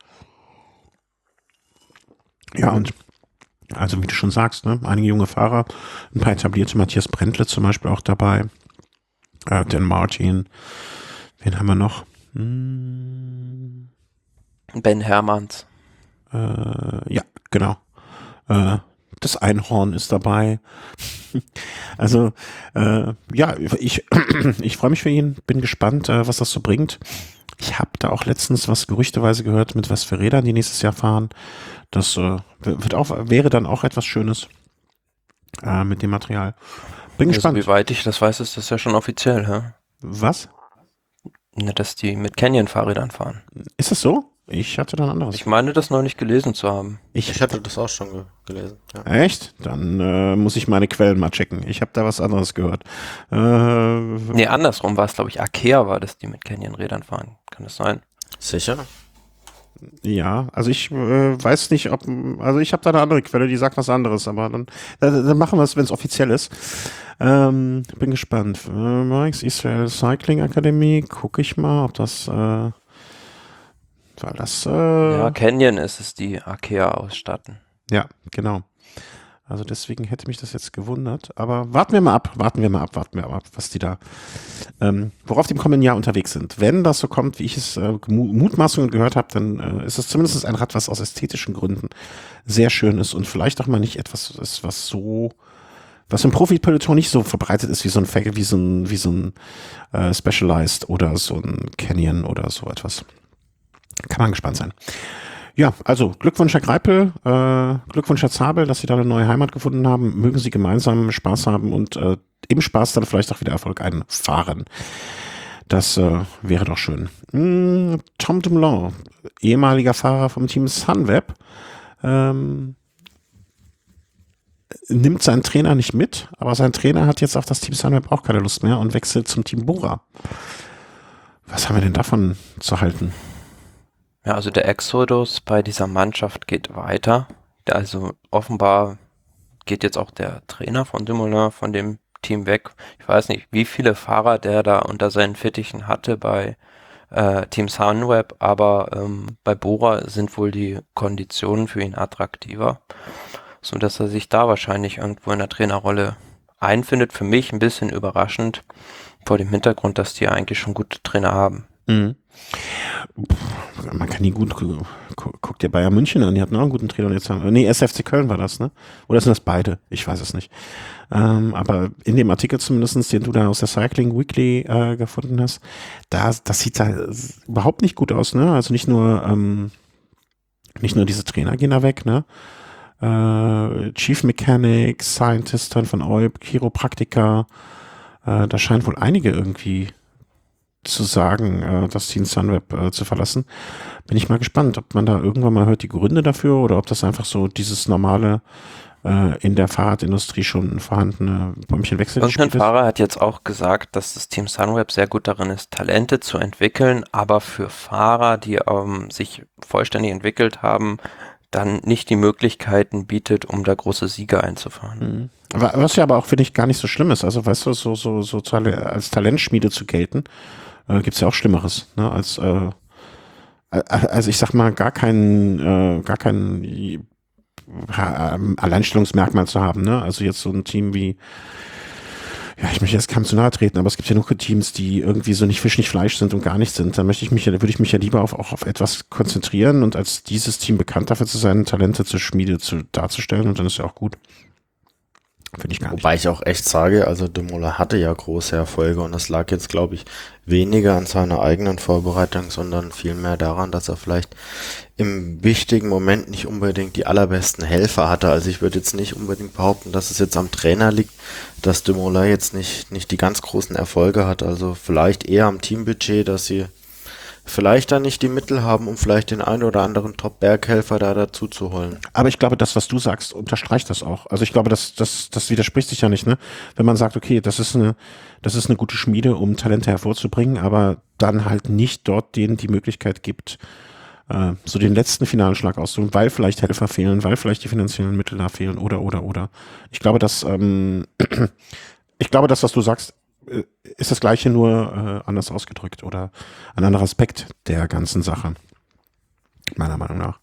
Ja, und also wie du schon sagst, ne, einige junge Fahrer, ein paar etablierte, Matthias Brentle zum Beispiel auch dabei, äh, Dan Martin, wen haben wir noch? Hm. Ben Hermanns. Äh, ja, genau. Äh, Das Einhorn ist dabei. Also, äh, ja, ich, ich freue mich für ihn, bin gespannt, äh, was das so bringt. Ich habe da auch letztens was gerüchteweise gehört, mit was für Rädern die nächstes Jahr fahren. Das äh, wird auch, wäre dann auch etwas Schönes äh, mit dem Material. Bin also, gespannt. Wie weit ich das weiß, ist das ja schon offiziell, hä? Was? Ne, dass die mit Canyon-Fahrrädern fahren. Ist das so? Ich hatte da ein anderes. Ich meine, das noch nicht gelesen zu haben. Ich, ich hatte das auch schon ge gelesen. Ja. Echt? Dann äh, muss ich meine Quellen mal checken. Ich habe da was anderes gehört. Äh, nee, andersrum war es, glaube ich, Arkea war das, die mit Canyon-Rädern fahren. Kann das sein? Sicher? Ja, also ich äh, weiß nicht, ob, also ich habe da eine andere Quelle, die sagt was anderes, aber dann, dann, dann machen wir es, wenn es offiziell ist. Ähm, bin gespannt. Äh, Mike's Israel Cycling Academy, gucke ich mal, ob das, äh, war das, äh, ja, Canyon ist es, die Arkea ausstatten. Ja, genau. Also deswegen hätte mich das jetzt gewundert. Aber warten wir mal ab, warten wir mal ab, warten wir mal ab, was die da, ähm, worauf die im kommenden Jahr unterwegs sind. Wenn das so kommt, wie ich es äh, Mutmaßungen gehört habe, dann äh, ist es zumindest ein Rad, was aus ästhetischen Gründen sehr schön ist und vielleicht auch mal nicht etwas ist, was so, was im Profi-Peloton nicht so verbreitet ist wie so ein wie so ein, wie so ein äh, Specialized oder so ein Canyon oder so etwas. Kann man gespannt sein. Ja, also Glückwunsch Herr Greipel, äh, Glückwunsch Herr Zabel, dass Sie da eine neue Heimat gefunden haben. Mögen Sie gemeinsam Spaß haben und äh, im Spaß dann vielleicht auch wieder Erfolg einfahren. Das äh, wäre doch schön. Mm, Tom Dumoulin, ehemaliger Fahrer vom Team Sunweb, ähm, nimmt seinen Trainer nicht mit, aber sein Trainer hat jetzt auf das Team Sunweb auch keine Lust mehr und wechselt zum Team Bora. Was haben wir denn davon zu halten? Ja, also der Exodus bei dieser Mannschaft geht weiter. Der, also offenbar geht jetzt auch der Trainer von Dumoulin von dem Team weg. Ich weiß nicht, wie viele Fahrer der da unter seinen Fittichen hatte bei äh, Team Sunweb, aber ähm, bei Bora sind wohl die Konditionen für ihn attraktiver, so dass er sich da wahrscheinlich irgendwo in der Trainerrolle einfindet. Für mich ein bisschen überraschend vor dem Hintergrund, dass die eigentlich schon gute Trainer haben. Mhm. Man kann die gut, gu guck dir Bayern München an, die hatten auch einen guten Trainer. Jetzt haben, nee, S F C Köln war das, ne? Oder sind das beide? Ich weiß es nicht. Ähm, aber in dem Artikel zumindest, den du da aus der Cycling Weekly äh, gefunden hast, da, das sieht da überhaupt nicht gut aus, ne? Also nicht nur, ähm, nicht nur diese Trainer gehen da weg, ne? Äh, Chief Mechanic, Scientist von Eup, Chiropraktiker, äh, da scheint wohl einige irgendwie zu sagen, äh, das Team Sunweb äh, zu verlassen. Bin ich mal gespannt, ob man da irgendwann mal hört die Gründe dafür oder ob das einfach so dieses normale äh, in der Fahrradindustrie schon vorhandene Bäumchenwechsel ist. Irgendein Fahrer hat jetzt auch gesagt, dass das Team Sunweb sehr gut darin ist, Talente zu entwickeln, aber für Fahrer, die ähm, sich vollständig entwickelt haben, dann nicht die Möglichkeiten bietet, um da große Siege einzufahren. Mhm. Was ja aber auch, finde ich, gar nicht so schlimm ist. Also, weißt du, so, so, so als Talentschmiede zu gelten, äh, gibt's ja auch Schlimmeres, ne, als, äh, also ich sag mal, gar kein, äh, gar kein äh, Alleinstellungsmerkmal zu haben, ne, also jetzt so ein Team wie, ja, ich möchte jetzt keinem zu nahe treten, aber es gibt ja nur Teams, die irgendwie so nicht Fisch, nicht Fleisch sind und gar nicht sind. Dann möchte ich mich, würde ich mich ja lieber auf, auch auf etwas konzentrieren und als dieses Team bekannt dafür zu sein, Talente zur Schmiede zu, darzustellen und dann ist ja auch gut. Finde ich gar nicht. Wobei ich auch echt sage, also Dumoulin hatte ja große Erfolge und das lag jetzt, glaube ich, weniger an seiner eigenen Vorbereitung, sondern vielmehr daran, dass er vielleicht im wichtigen Moment nicht unbedingt die allerbesten Helfer hatte. Also ich würde jetzt nicht unbedingt behaupten, dass es jetzt am Trainer liegt, dass Dumoulin jetzt nicht, nicht die ganz großen Erfolge hat. Also vielleicht eher am Teambudget, dass sie vielleicht dann nicht die Mittel haben, um vielleicht den einen oder anderen Top-Berghelfer da dazu zu holen. Aber ich glaube, das, was du sagst, unterstreicht das auch. Also ich glaube, das, das, das widerspricht sich ja nicht, ne? Wenn man sagt, okay, das ist eine, das ist eine gute Schmiede, um Talente hervorzubringen, aber dann halt nicht dort denen die Möglichkeit gibt, äh, so den letzten finalen Schlag auszuholen, weil vielleicht Helfer fehlen, weil vielleicht die finanziellen Mittel da fehlen oder, oder, oder. Ich glaube, dass, ähm, ich glaube, das, was du sagst, ist das Gleiche, nur äh, anders ausgedrückt oder ein anderer Aspekt der ganzen Sache, meiner Meinung nach.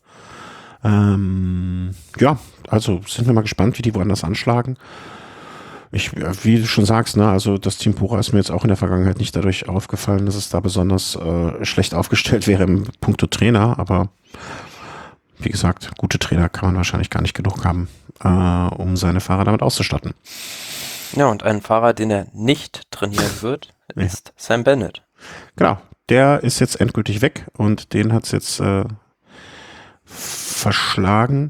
Ähm, ja, also sind wir mal gespannt, wie die woanders anschlagen. Ich, wie du schon sagst, ne, also das Team Bora ist mir jetzt auch in der Vergangenheit nicht dadurch aufgefallen, dass es da besonders äh, schlecht aufgestellt wäre im Punkto Trainer, aber wie gesagt, gute Trainer kann man wahrscheinlich gar nicht genug haben, äh, um seine Fahrer damit auszustatten. Ja, und ein Fahrer, den er nicht trainieren wird, ist ja. Sam Bennett. Genau, der ist jetzt endgültig weg und den hat es jetzt äh, verschlagen.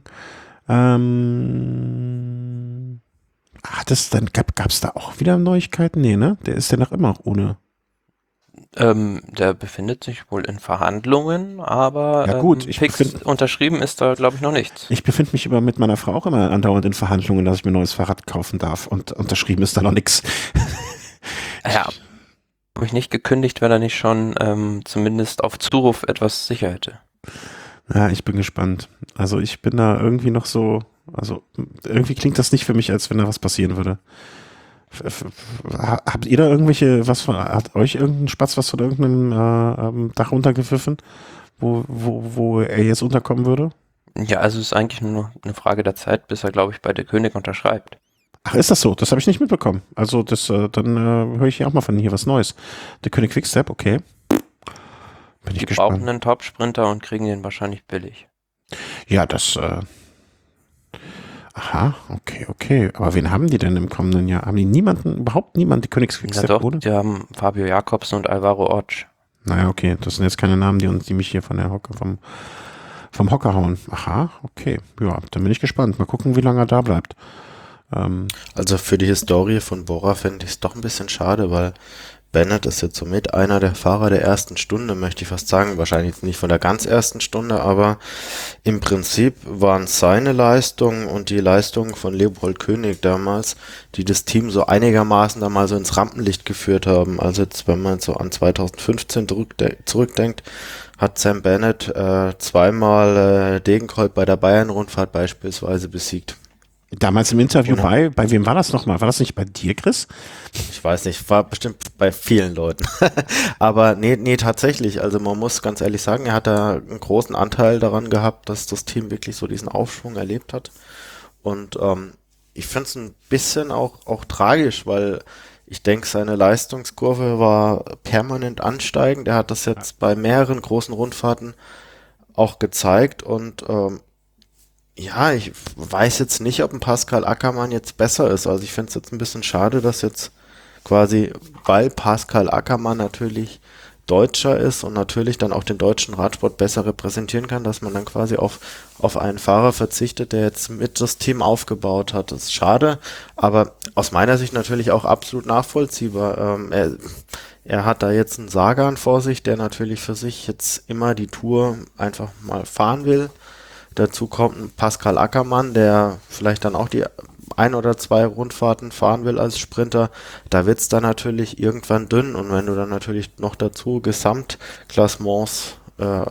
Ähm, hat es dann, gab es da auch wieder Neuigkeiten? Nee, ne? Der ist ja noch immer ohne. Ähm, der befindet sich wohl in Verhandlungen, aber ja, gut, ähm, ich fix befind, unterschrieben ist da, glaube ich, noch nichts. Ich befinde mich immer mit meiner Frau auch immer andauernd in Verhandlungen, dass ich mir ein neues Fahrrad kaufen darf und unterschrieben ist da noch nichts. Ja, habe ich nicht gekündigt, wenn er nicht schon ähm, zumindest auf Zuruf etwas sicher hätte. Ja, ich bin gespannt. Also ich bin da irgendwie noch so, also irgendwie klingt das nicht für mich, als wenn da was passieren würde. Habt ihr da irgendwelche, was von, hat euch irgendein Spatz was von irgendeinem äh, Dach runtergepfiffen, wo, wo, wo er jetzt unterkommen würde? Ja, also es ist eigentlich nur eine Frage der Zeit, bis er, glaube ich, bei der König unterschreibt. Ach, ist das so? Das habe ich nicht mitbekommen. Also das, äh, dann äh, höre ich ja auch mal von hier was Neues. Der König Quickstep, okay. Bin ich Die gespannt. brauchen einen Top-Sprinter und kriegen den wahrscheinlich billig. Ja, das, äh, aha, okay, okay. Aber wen haben die denn im kommenden Jahr? Haben die niemanden, überhaupt niemanden, die Königs Quickstep, ja, doch, oder? Die haben Fabio Jakobsen und Alvaro Ortsch. Naja, okay, das sind jetzt keine Namen, die uns, die mich hier von der Hocke vom vom Hocker hauen. Aha, okay. Ja, dann bin ich gespannt. Mal gucken, wie lange er da bleibt. Ähm, Also für die Historie von Bora finde ich es doch ein bisschen schade, weil Bennett ist jetzt somit einer der Fahrer der ersten Stunde, möchte ich fast sagen. Wahrscheinlich jetzt nicht von der ganz ersten Stunde, aber im Prinzip waren seine Leistungen und die Leistungen von Leopold König damals, die das Team so einigermaßen da mal so ins Rampenlicht geführt haben. Also jetzt, wenn man so an zweitausendfünfzehn zurückde- zurückdenkt, hat Sam Bennett äh, zweimal äh, Degenkolb bei der Bayern-Rundfahrt beispielsweise besiegt. damals im Interview Oder? bei, bei wem war das nochmal? War das nicht bei dir, Chris? Ich weiß nicht, war bestimmt bei vielen Leuten. Aber nee, nee, tatsächlich. Also man muss ganz ehrlich sagen, er hat da einen großen Anteil daran gehabt, dass das Team wirklich so diesen Aufschwung erlebt hat. Und ähm, ich finde es ein bisschen auch, auch tragisch, weil ich denke, seine Leistungskurve war permanent ansteigend. Er hat das jetzt bei mehreren großen Rundfahrten auch gezeigt und ähm, ja, ich weiß jetzt nicht, ob ein Pascal Ackermann jetzt besser ist. Also ich finde es jetzt ein bisschen schade, dass jetzt quasi, weil Pascal Ackermann natürlich Deutscher ist und natürlich dann auch den deutschen Radsport besser repräsentieren kann, dass man dann quasi auf, auf einen Fahrer verzichtet, der jetzt mit das Team aufgebaut hat. Das ist schade, aber aus meiner Sicht natürlich auch absolut nachvollziehbar. Ähm, er, er hat da jetzt einen Sagan vor sich, der natürlich für sich jetzt immer die Tour einfach mal fahren will. Dazu kommt ein Pascal Ackermann, der vielleicht dann auch die ein oder zwei Rundfahrten fahren will als Sprinter. Da wird's dann natürlich irgendwann dünn. Und wenn du dann natürlich noch dazu Gesamtklassements äh,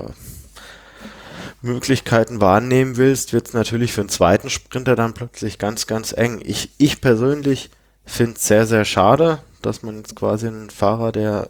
Möglichkeiten wahrnehmen willst, wird's natürlich für einen zweiten Sprinter dann plötzlich ganz, ganz eng. Ich, ich persönlich finde es sehr, sehr schade, dass man jetzt quasi einen Fahrer, der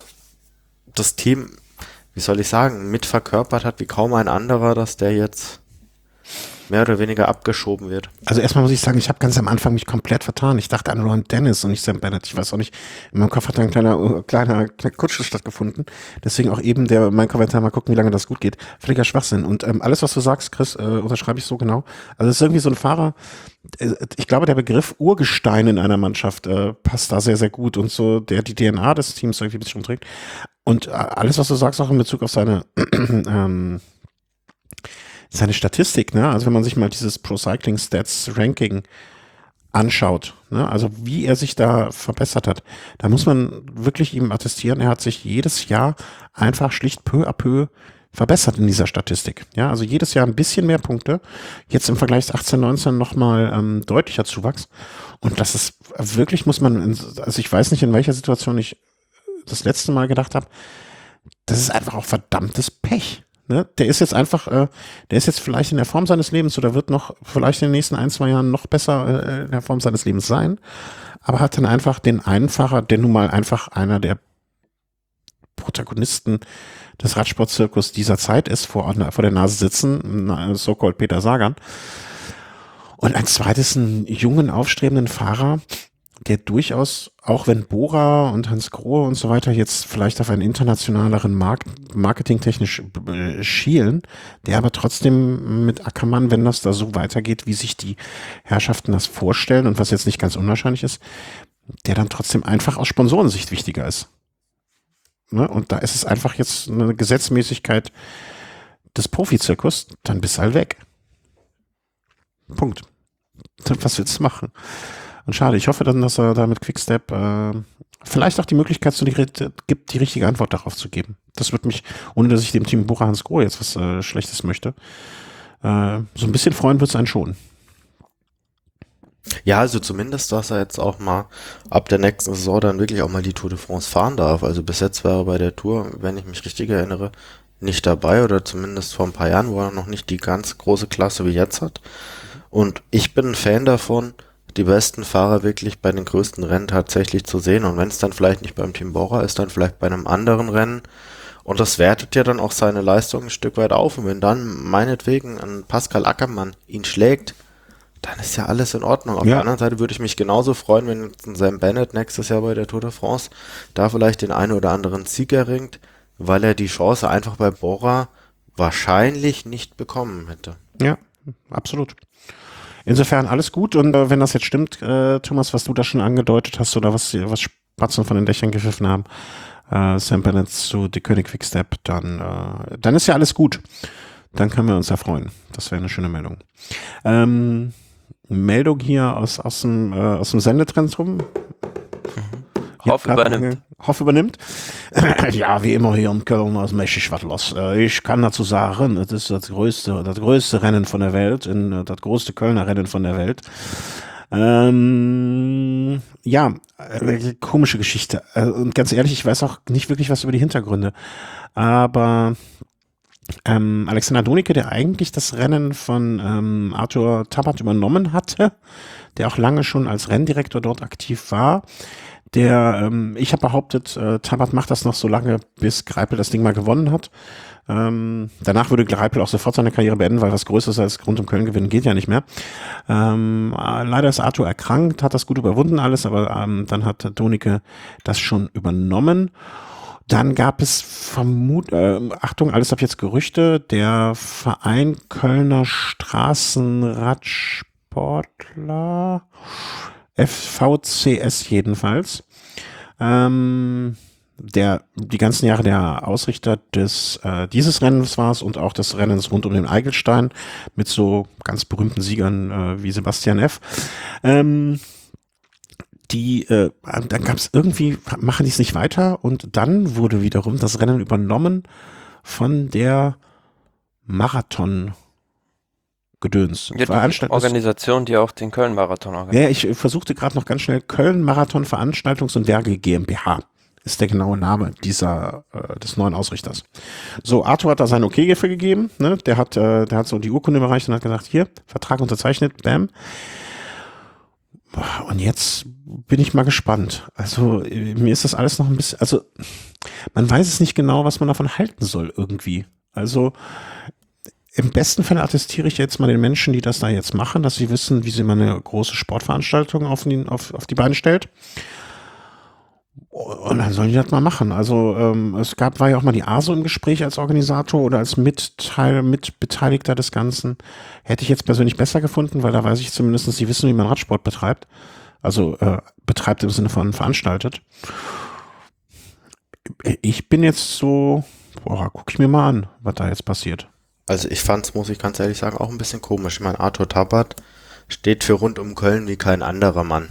das Team, wie soll ich sagen, mit verkörpert hat wie kaum ein anderer, dass der jetzt mehr oder weniger abgeschoben wird. Also erstmal muss ich sagen, ich habe ganz am Anfang mich komplett vertan. Ich dachte an Ron Dennis und nicht Sam Bennett. Ich weiß auch nicht, in meinem Kopf hat ein kleiner, kleiner Kutsche stattgefunden. Deswegen auch eben der, mein Kommentar, mal gucken, wie lange das gut geht. Völliger Schwachsinn. Und ähm, alles, was du sagst, Chris, äh, unterschreibe ich so genau. Also es ist irgendwie so ein Fahrer, äh, ich glaube, der Begriff Urgestein in einer Mannschaft äh, passt da sehr, sehr gut und so, der die D N A des Teams irgendwie ein bisschen trägt. Und äh, alles, was du sagst, auch in Bezug auf seine ähm, seine Statistik, ne? Also wenn man sich mal dieses Pro Cycling Stats Ranking anschaut, ne? Also wie er sich da verbessert hat, da muss man wirklich ihm attestieren, er hat sich jedes Jahr einfach schlicht peu à peu verbessert in dieser Statistik. Ja, also jedes Jahr ein bisschen mehr Punkte. Jetzt im Vergleich zu achtzehn, neunzehn nochmal ähm, deutlicher Zuwachs. Und das ist wirklich, muss man, in, also ich weiß nicht, in welcher Situation ich das letzte Mal gedacht habe, das ist einfach auch verdammtes Pech. Ne? Der ist jetzt einfach, äh, der ist jetzt vielleicht in der Form seines Lebens oder wird noch vielleicht in den nächsten ein, zwei Jahren noch besser äh, in der Form seines Lebens sein, aber hat dann einfach den einen Fahrer, der nun mal einfach einer der Protagonisten des Radsportzirkus dieser Zeit ist, vor, vor der Nase sitzen, so-called Peter Sagan. Und ein zweites, einen jungen, aufstrebenden Fahrer, der durchaus, auch wenn Bora und Hans Grohe und so weiter jetzt vielleicht auf einen internationaleren Markt, marketingtechnisch äh, schielen, der aber trotzdem mit Ackermann, wenn das da so weitergeht, wie sich die Herrschaften das vorstellen und was jetzt nicht ganz unwahrscheinlich ist, der dann trotzdem einfach aus Sponsorensicht wichtiger ist. Ne? Und da ist es einfach jetzt eine Gesetzmäßigkeit des Profizirkus, dann bist du halt weg. Punkt. Was willst du machen? Und schade, ich hoffe dann, dass er da mit Quickstep äh, vielleicht auch die Möglichkeit zu, die, gibt, die richtige Antwort darauf zu geben. Das wird mich, ohne dass ich dem Team Bora Hans Grohe jetzt was äh, Schlechtes möchte, äh, so ein bisschen freuen wird es einen schon. Ja, also zumindest, dass er jetzt auch mal ab der nächsten Saison dann wirklich auch mal die Tour de France fahren darf. Also bis jetzt war er bei der Tour, wenn ich mich richtig erinnere, nicht dabei oder zumindest vor ein paar Jahren, wo er noch nicht die ganz große Klasse wie jetzt hat. Und ich bin ein Fan davon, die besten Fahrer wirklich bei den größten Rennen tatsächlich zu sehen. Und wenn es dann vielleicht nicht beim Team Bora ist, dann vielleicht bei einem anderen Rennen. Und das wertet ja dann auch seine Leistung ein Stück weit auf. Und wenn dann meinetwegen ein Pascal Ackermann ihn schlägt, dann ist ja alles in Ordnung. Auf ja. der anderen Seite würde ich mich genauso freuen, wenn jetzt ein Sam Bennett nächstes Jahr bei der Tour de France da vielleicht den einen oder anderen Sieg erringt, weil er die Chance einfach bei Bora wahrscheinlich nicht bekommen hätte. Ja, absolut. Insofern alles gut und äh, wenn das jetzt stimmt, äh, Thomas, was du da schon angedeutet hast oder was, was Spatzen von den Dächern gepfiffen haben, äh, Sam Bennett zu De König Quickstep, dann, äh, dann ist ja alles gut. dann können wir uns ja freuen. Das wäre eine schöne Meldung. Ähm, Meldung hier aus, aus, dem, äh, aus dem Sendezentrum. Hoff übernimmt. Hoff übernimmt. Ja, wie immer hier in Köln ist mächtig was los. Ich kann dazu sagen, das ist das größte, das größte Rennen von der Welt, in, das größte Kölner Rennen von der Welt. Ähm, ja, äh, komische Geschichte. Äh, und ganz ehrlich, ich weiß auch nicht wirklich was über die Hintergründe. Aber ähm, Alexander Donicke, der eigentlich das Rennen von ähm, Arthur Tabat übernommen hatte, der auch lange schon als Renndirektor dort aktiv war, der, ähm, ich habe behauptet, äh, Tabat macht das noch so lange, bis Greipel das Ding mal gewonnen hat. Ähm, danach würde Greipel auch sofort seine Karriere beenden, weil was Größeres als rund um Köln gewinnen geht ja nicht mehr. Ähm, äh, leider ist Arthur erkrankt, hat das gut überwunden alles, aber ähm, dann hat Donicke das schon übernommen. Dann gab es vermut, äh, Achtung, alles ab jetzt Gerüchte, der Verein Kölner Straßenradsportler, F V C S jedenfalls, ähm, der die ganzen Jahre der Ausrichter des äh, dieses Rennens war es und auch des Rennens rund um den Eigelstein mit so ganz berühmten Siegern äh, wie Sebastian F. Ähm, die, äh, dann gab es irgendwie, machen die es nicht weiter und dann wurde wiederum das Rennen übernommen von der Marathon Gedöns. Ja, die Organisation, die auch den Köln-Marathon organisiert. Ja, ich versuchte gerade noch ganz schnell Köln-Marathon Veranstaltungs- und Werke GmbH. Ist der genaue Name dieser äh, des neuen Ausrichters. So, Arthur hat da sein Okay dafür gegeben. Ne? Der hat, äh, der hat so die Urkunde überreicht und hat gesagt, hier, Vertrag unterzeichnet, bam. Und jetzt bin ich mal gespannt. Also mir ist das alles noch ein bisschen, also man weiß es nicht genau, was man davon halten soll irgendwie. Also im besten Fall attestiere ich jetzt mal den Menschen, die das da jetzt machen, dass sie wissen, wie sie mal eine große Sportveranstaltung auf die, auf, auf die Beine stellt. Und dann sollen die das mal machen. Also ähm, es gab, war ja auch mal die A S O im Gespräch als Organisator oder als Mitteil, Mitbeteiligter des Ganzen. Hätte ich jetzt persönlich besser gefunden, weil da weiß ich zumindest, sie wissen, wie man Radsport betreibt. Also äh, betreibt im Sinne von veranstaltet. Ich bin jetzt so, boah, guck ich mir mal an, was da jetzt passiert. Also ich fand's, muss ich ganz ehrlich sagen, auch ein bisschen komisch. Ich meine, Arthur Tabat steht für rund um Köln wie kein anderer Mann.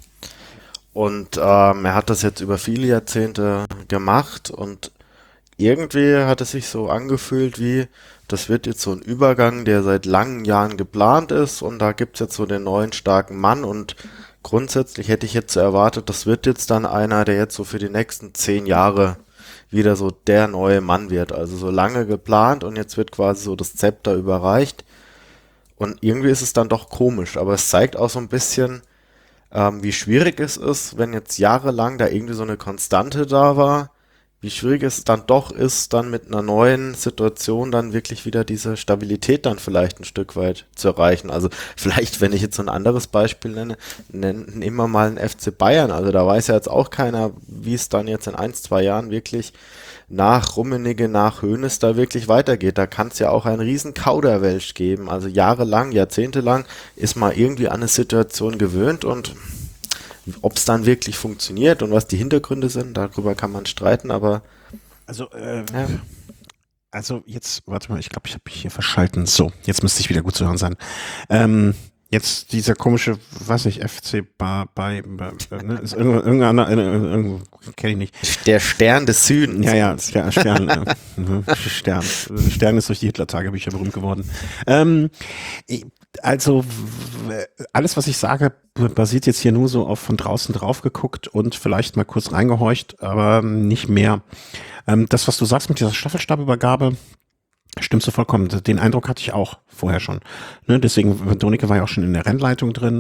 Und ähm, er hat das jetzt über viele Jahrzehnte gemacht und irgendwie hat es sich so angefühlt wie, das wird jetzt so ein Übergang, der seit langen Jahren geplant ist und da gibt's jetzt so den neuen starken Mann und grundsätzlich hätte ich jetzt so erwartet, das wird jetzt dann einer, der jetzt so für die nächsten zehn Jahre wieder so der neue Mann wird. Also so lange geplant und jetzt wird quasi so das Zepter überreicht und irgendwie ist es dann doch komisch, aber es zeigt auch so ein bisschen, ähm, wie schwierig es ist, wenn jetzt jahrelang da irgendwie so eine Konstante da war, wie schwierig es dann doch ist, dann mit einer neuen Situation dann wirklich wieder diese Stabilität dann vielleicht ein Stück weit zu erreichen. Also vielleicht, wenn ich jetzt so ein anderes Beispiel nenne, nennen immer mal einen F C Bayern. Also da weiß ja jetzt auch keiner, wie es dann jetzt in ein, zwei Jahren wirklich nach Rummenigge, nach Hoeneß da wirklich weitergeht. Da kann es ja auch einen riesen Kauderwelsch geben. Also jahrelang, jahrzehntelang ist man irgendwie an eine Situation gewöhnt und ob es dann wirklich funktioniert und was die Hintergründe sind, darüber kann man streiten, aber also, äh, ja. also jetzt, warte mal, ich glaube, ich habe mich hier verschalten. So, jetzt müsste ich wieder gut zu hören sein. Ähm, jetzt dieser komische, weiß nicht, F C Bar bei, äh, ne, ist irgendein anderer, äh, kenne ich nicht. Der Stern des Südens. Ja, ja, Stern, Stern, äh, Stern. Stern ist durch die Hitler-Tagebücher berühmt geworden. Ähm, Also alles, was ich sage, basiert jetzt hier nur so auf von draußen drauf geguckt und vielleicht mal kurz reingehorcht, aber nicht mehr. Ähm, das, was du sagst mit dieser Staffelstabübergabe, stimmt so vollkommen. Den Eindruck hatte ich auch vorher schon. Ne? Deswegen, Donicke war ja auch schon in der Rennleitung drin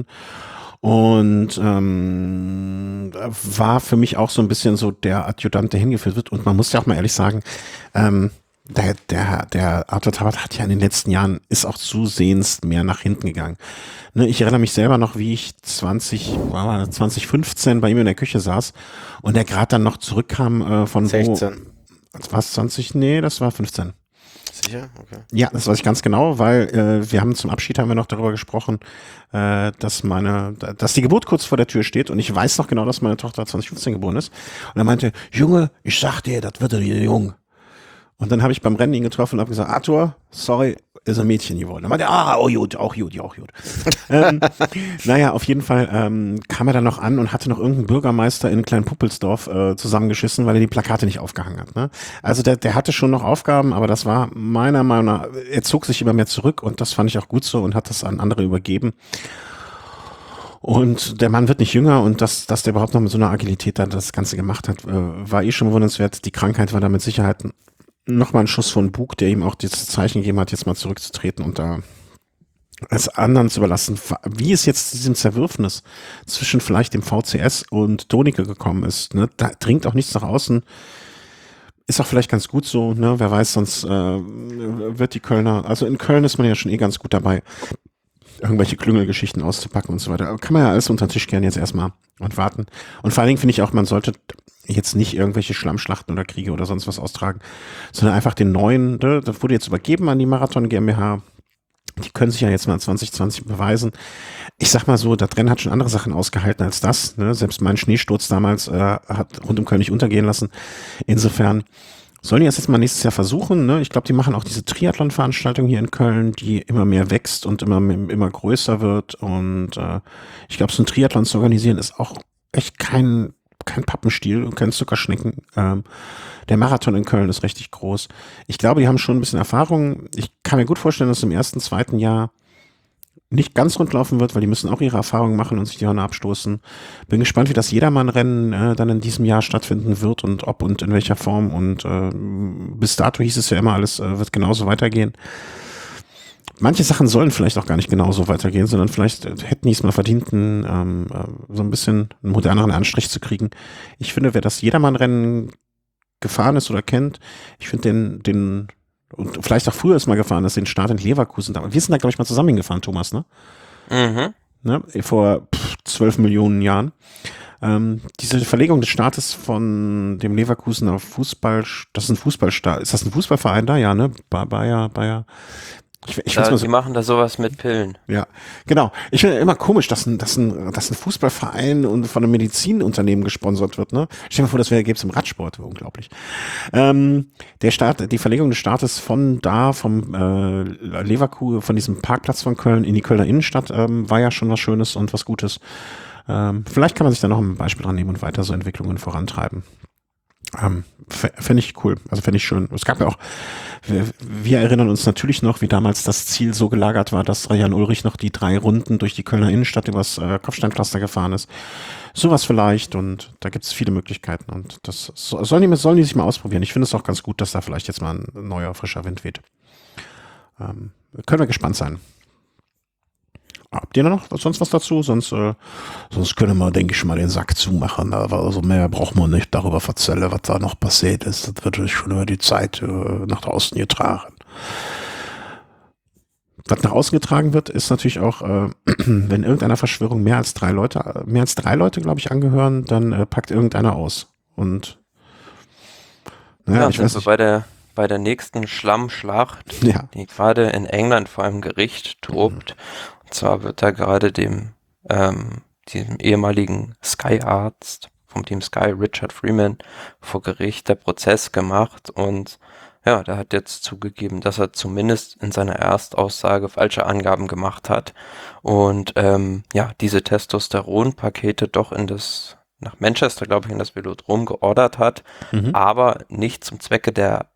und ähm, war für mich auch so ein bisschen so der Adjutant, der hingeführt wird. Und man muss ja auch mal ehrlich sagen, ähm, Der, der, der Arthur Tabat hat ja in den letzten Jahren, ist auch zusehends mehr nach hinten gegangen. Ne, ich erinnere mich selber noch, wie ich zwanzig, zwanzig fünfzehn bei ihm in der Küche saß und er gerade dann noch zurückkam äh, von sechzehn. Wo, war es zwanzig? Nee, das war fünfzehn. Sicher? Okay. Ja, das weiß ich ganz genau, weil äh, wir haben zum Abschied haben wir noch darüber gesprochen, äh, dass meine, dass die Geburt kurz vor der Tür steht und ich weiß noch genau, dass meine Tochter zwanzig fünfzehn geboren ist. Und er meinte, Junge, ich sag dir, das wird wieder jung. Und dann habe ich beim Rennen ihn getroffen und habe gesagt, Arthur, sorry, ist ein Mädchen geworden. Dann meinte er, ah, oh gut, auch gut, ja, auch gut. ähm, naja, auf jeden Fall ähm, kam er dann noch an und hatte noch irgendeinen Bürgermeister in Kleinpuppelsdorf äh, zusammengeschissen, weil er die Plakate nicht aufgehangen hat. Ne? Also der, der hatte schon noch Aufgaben, aber das war meiner Meinung nach, er zog sich immer mehr zurück und das fand ich auch gut so und hat das an andere übergeben. Und der Mann wird nicht jünger und dass, dass der überhaupt noch mit so einer Agilität dann das Ganze gemacht hat, äh, war eh schon bewundernswert. Die Krankheit war da mit Sicherheit nochmal ein Schuss von Bug, der ihm auch dieses Zeichen gegeben hat, jetzt mal zurückzutreten und da es anderen zu überlassen, wie es jetzt zu diesem Zerwürfnis zwischen vielleicht dem V C S und Tonicke gekommen ist. Ne? Da dringt auch nichts nach außen. Ist auch vielleicht ganz gut so, ne? Wer weiß, sonst äh, wird die Kölner, also in Köln ist man ja schon eh ganz gut dabei, irgendwelche Klüngelgeschichten auszupacken und so weiter. Aber kann man ja alles unter den Tisch kehren jetzt erstmal und warten. Und vor allen Dingen finde ich auch, man sollte jetzt nicht irgendwelche Schlammschlachten oder Kriege oder sonst was austragen, sondern einfach den neuen, ne, das wurde jetzt übergeben an die Marathon GmbH. Die können sich ja jetzt mal zwanzig zwanzig beweisen. Ich sag mal so, das Rennen hat schon andere Sachen ausgehalten als das. Ne? Selbst mein Schneesturz damals äh, hat rund um Köln nicht untergehen lassen. Insofern sollen die das jetzt mal nächstes Jahr versuchen. Ne? Ich glaube, die machen auch diese Triathlon-Veranstaltung hier in Köln, die immer mehr wächst und immer, immer größer wird. Und äh, ich glaube, so ein Triathlon zu organisieren ist auch echt kein kein Pappenstiel und kein Zuckerschnecken. Ähm, der Marathon in Köln ist richtig groß. Ich glaube, die haben schon ein bisschen Erfahrung. Ich kann mir gut vorstellen, dass es im ersten, zweiten Jahr nicht ganz rund laufen wird, weil die müssen auch ihre Erfahrungen machen und sich die Hörner abstoßen. Bin gespannt, wie das Jedermann-Rennen äh, dann in diesem Jahr stattfinden wird und ob und in welcher Form. Und äh, bis dato hieß es ja immer, alles äh, wird genauso weitergehen. Manche Sachen sollen vielleicht auch gar nicht genauso weitergehen, sondern vielleicht hätten die es mal verdient, ähm, so ein bisschen einen moderneren Anstrich zu kriegen. Ich finde, wer das Jedermann-Rennen gefahren ist oder kennt, ich finde den, den, und vielleicht auch früher ist mal gefahren ist, den Start in Leverkusen. Wir sind da, glaube ich, mal zusammen hingefahren, Thomas, ne? Mhm. Ne? Vor zwölf Millionen Jahren. Ähm, diese Verlegung des Startes von dem Leverkusener Fußball, das ist ein Fußballstart, ist das ein Fußballverein da? Ja, ne? Bayer, Bayer. Ich, ich Ja, so, die machen da sowas mit Pillen. Ja, genau. Ich finde immer komisch, dass ein, dass ein, dass ein Fußballverein und von einem Medizinunternehmen gesponsert wird. Ne? Stell dir mal vor, das wäre gäbe es im Radsport, unglaublich. Ähm, der Start, die Verlegung des Startes von da, vom äh, Leverkusen, von diesem Parkplatz von Köln in die Kölner Innenstadt, ähm, war ja schon was Schönes und was Gutes. Ähm, vielleicht kann man sich da noch ein Beispiel dran nehmen und weiter so Entwicklungen vorantreiben. Ähm, Fände ich cool, also fände ich schön. Es gab ja auch, wir, wir erinnern uns natürlich noch, wie damals das Ziel so gelagert war, dass Jan Ulrich noch die drei Runden durch die Kölner Innenstadt übers äh, Kopfsteinpflaster gefahren ist. Sowas vielleicht und da gibt es viele Möglichkeiten und das so, sollen, die, sollen die sich mal ausprobieren. Ich finde es auch ganz gut, dass da vielleicht jetzt mal ein neuer, frischer Wind weht. Ähm, können wir gespannt sein. Habt ihr noch sonst was dazu? Sonst, äh, sonst können wir, denke ich, mal den Sack zumachen. Also mehr braucht man nicht darüber erzählen, was da noch passiert ist. Das wird schon über die Zeit äh, nach draußen getragen. Was nach außen getragen wird, ist natürlich auch, äh, wenn irgendeiner Verschwörung mehr als drei Leute, mehr als drei Leute, glaube ich, angehören, dann äh, packt irgendeiner aus. Und naja, Ja, ich sind weiß wir nicht. bei der bei der nächsten Schlammschlacht, Ja. die gerade in England vor einem Gericht tobt. Und zwar wird da gerade dem ähm, diesem ehemaligen Sky-Arzt vom Team Sky, Richard Freeman, vor Gericht der Prozess gemacht und ja, der hat jetzt zugegeben, dass er zumindest in seiner Erstaussage falsche Angaben gemacht hat und ähm, ja, diese Testosteronpakete doch in das, nach Manchester, glaube ich, in das Velodrom geordert hat, Mhm. aber nicht zum Zwecke der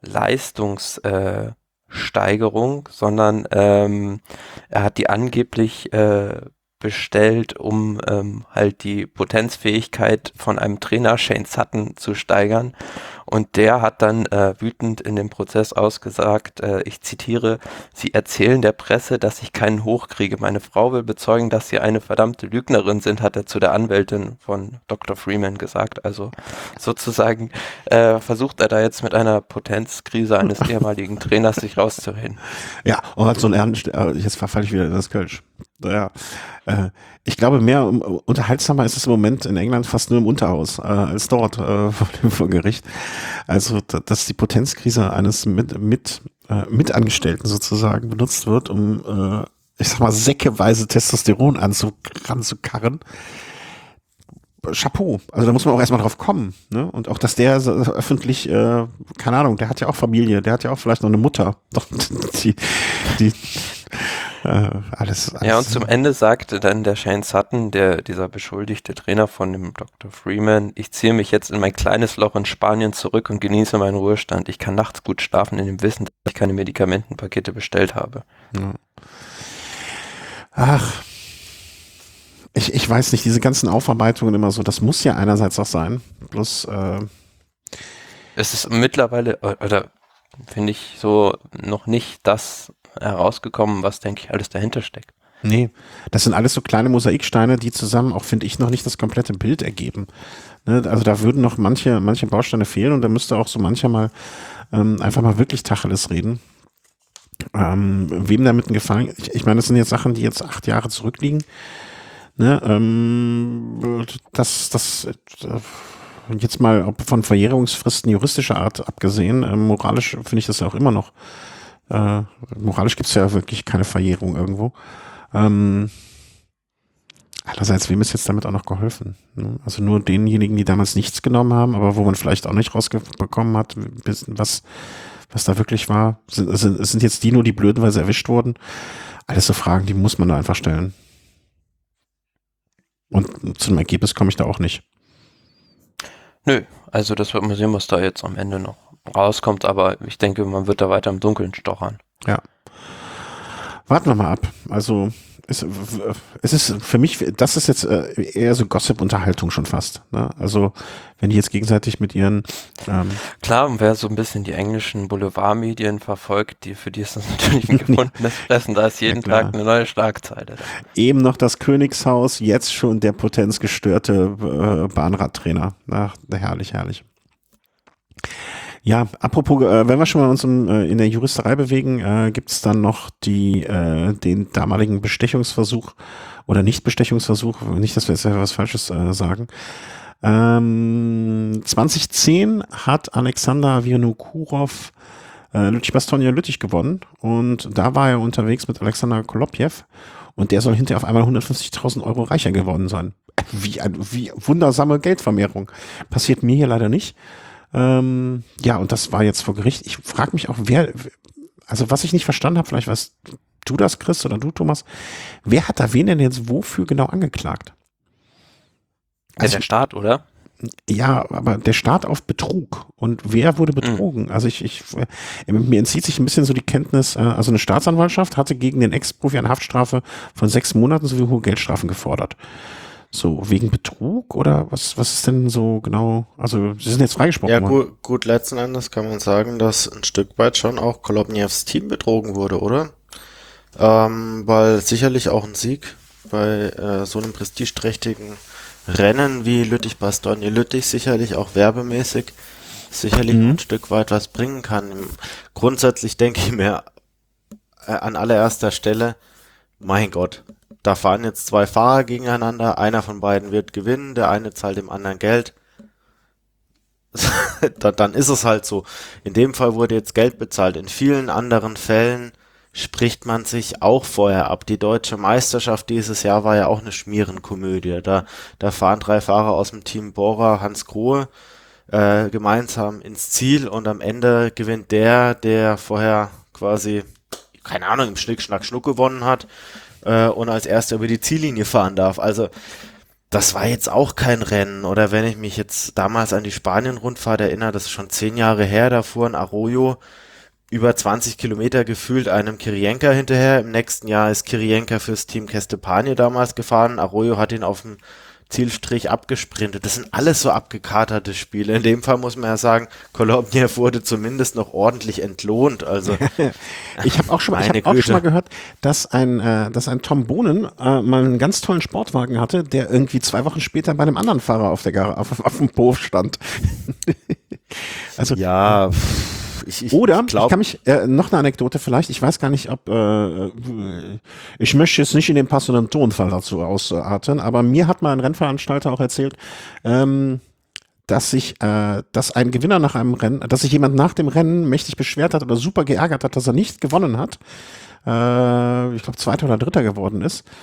Leistungssteigerung, äh, sondern ähm, er hat die angeblich äh, bestellt, um ähm, halt die Potenzfähigkeit von einem Trainer Shane Sutton zu steigern. Und der hat dann äh, wütend in dem Prozess ausgesagt, äh, ich zitiere, Sie erzählen der Presse, dass ich keinen hochkriege. Meine Frau will bezeugen, dass Sie eine verdammte Lügnerin sind, hat er zu der Anwältin von Doktor Freeman gesagt. Also sozusagen äh, versucht er da jetzt mit einer Potenzkrise eines ehemaligen Trainers sich rauszureden. Ja, und halt so ein Ernst, äh, jetzt verfalle ich wieder in das Kölsch. Ja, äh, ich glaube, mehr um, unterhaltsamer ist es im Moment in England fast nur im Unterhaus äh, als dort äh, vor dem vor Gericht. Also, da, dass die Potenzkrise eines mit, mit, äh, Mitangestellten sozusagen benutzt wird, um, äh, ich sag mal, säckeweise Testosteron anzu, ranzukarren. Chapeau. Also da muss man auch erstmal drauf kommen. Ne? Und auch, dass der so öffentlich, äh, keine Ahnung, der hat ja auch Familie, der hat ja auch vielleicht noch eine Mutter. Doch, die, die äh, alles, alles. Ja, und zum Ende sagte dann der Shane Sutton, der, dieser beschuldigte Trainer von dem Doktor Freeman, ich ziehe mich jetzt in mein kleines Loch in Spanien zurück und genieße meinen Ruhestand. Ich kann nachts gut schlafen in dem Wissen, dass ich keine Medikamentenpakete bestellt habe. Ja. Ach, ich, ich weiß nicht, diese ganzen Aufarbeitungen immer so, das muss ja einerseits auch sein, bloß äh, es ist mittlerweile, oder finde ich so, noch nicht das herausgekommen, was, denke ich, alles dahinter steckt. Nee, das sind alles so kleine Mosaiksteine, die zusammen auch, finde ich, noch nicht das komplette Bild ergeben. Ne? Also da würden noch manche, manche Bausteine fehlen und da müsste auch so mancher mal ähm, einfach mal wirklich Tacheles reden. Ähm, wem damit ein Gefallen, ich, ich meine, das sind jetzt Sachen, die jetzt acht Jahre zurückliegen. Ne? Ähm, das, das, äh, jetzt mal ob von Verjährungsfristen juristischer Art abgesehen, äh, moralisch finde ich das ja auch immer noch. Äh, moralisch gibt es ja wirklich keine Verjährung irgendwo. Ähm, andererseits, wem ist jetzt damit auch noch geholfen? Ne? Also nur denjenigen, die damals nichts genommen haben, aber wo man vielleicht auch nicht rausbekommen hat, was, was da wirklich war. Sind, sind, sind jetzt die nur die Blöden, weil sie erwischt wurden? Alles so Fragen, die muss man da einfach stellen. Und zu einem Ergebnis komme ich da auch nicht. Nö, also das wird man sehen, was da jetzt am Ende noch rauskommt, aber ich denke, man wird da weiter im Dunkeln stochern. Ja. Warten wir mal ab. Also es, es ist für mich, das ist jetzt eher so Gossip-Unterhaltung schon fast. Ne? Also wenn die jetzt gegenseitig mit ihren ähm Klar, und wer so ein bisschen die englischen Boulevardmedien verfolgt, die für die ist das natürlich ein gefundenes Fressen, da ist jeden ja, Tag eine neue Schlagzeile. Eben noch das Königshaus, jetzt schon der potenzgestörte äh, Bahnradtrainer. Ach, herrlich, herrlich. Ja, apropos, äh, wenn wir schon mal uns um, äh, in der Juristerei bewegen, äh, gibt es dann noch die, äh, den damaligen Bestechungsversuch oder Nicht-Bestechungsversuch, nicht, dass wir jetzt was Falsches äh, sagen. Ähm, zwanzig zehn hat Alexander Vinokurov äh, Lüttich-Bastogne-Lüttich gewonnen und da war er unterwegs mit Alexander Kolopjew und der soll hinterher auf einmal hundertfünfzigtausend Euro reicher geworden sein. Wie, wie wundersame Geldvermehrung. Passiert mir hier leider nicht. Ähm, ja, und das war jetzt vor Gericht. Ich frage mich auch, wer, also was ich nicht verstanden habe, vielleicht weißt du das, Chris, oder du, Thomas, wer hat da wen denn jetzt wofür genau angeklagt? Also der Staat, oder? Ja, aber der Staat auf Betrug. Und wer wurde betrogen? Mhm. Also ich, ich, äh, mir entzieht sich ein bisschen so die Kenntnis, äh, also eine Staatsanwaltschaft hatte gegen den Ex-Profi eine Haftstrafe von sechs Monaten sowie hohe Geldstrafen gefordert. So, wegen Betrug oder was, was ist denn so genau, also sie sind jetzt freigesprochen ja, worden. Ja, gut, gut, letzten Endes kann man sagen, dass ein Stück weit schon auch Kolobnjews Team betrogen wurde, oder? Ähm, weil sicherlich auch ein Sieg bei äh, so einem prestigeträchtigen Rennen wie Lüttich-Bastogne-Lüttich sicherlich auch werbemäßig sicherlich mhm. ein Stück weit was bringen kann. Grundsätzlich denke ich mir äh, an allererster Stelle, mein Gott, da fahren jetzt zwei Fahrer gegeneinander, einer von beiden wird gewinnen, der eine zahlt dem anderen Geld. Dann ist es halt so. In dem Fall wurde jetzt Geld bezahlt. In vielen anderen Fällen spricht man sich auch vorher ab. Die deutsche Meisterschaft dieses Jahr war ja auch eine Schmierenkomödie. Da, da fahren drei Fahrer aus dem Team Bora, Hans Grohe, äh, gemeinsam ins Ziel und am Ende gewinnt der, der vorher quasi, keine Ahnung, im Schnick, Schnack, Schnuck gewonnen hat äh, und als erster über die Ziellinie fahren darf. Also das war jetzt auch kein Rennen. Oder wenn ich mich jetzt damals an die Spanien-Rundfahrt erinnere, das ist schon zehn Jahre her, da fuhr ein Arroyo über zwanzig Kilometer gefühlt einem Kirienka hinterher. Im nächsten Jahr ist Kirienka fürs Team Kestepanje damals gefahren. Arroyo hat ihn auf dem Zielstrich abgesprintet. Das sind alles so abgekaterte Spiele. In dem Fall muss man ja sagen, Kolobnjew wurde zumindest noch ordentlich entlohnt. Also ich habe auch schon, ich hab auch schon mal gehört, dass ein, äh, dass ein Tom Bohnen äh, mal einen ganz tollen Sportwagen hatte, der irgendwie zwei Wochen später bei einem anderen Fahrer auf der Gar- auf, auf dem Hof stand. Also ja. Ich, ich, Oder, ich, glaub, ich kann mich, äh, noch eine Anekdote vielleicht, ich weiß gar nicht, ob, äh, ich möchte jetzt nicht in den passenden Tonfall dazu ausarten, aber mir hat mal ein Rennveranstalter auch erzählt, ähm, dass sich, äh, dass ein Gewinner nach einem Rennen, dass sich jemand nach dem Rennen mächtig beschwert hat oder super geärgert hat, dass er nicht gewonnen hat, äh, ich glaube Zweiter oder Dritter geworden ist.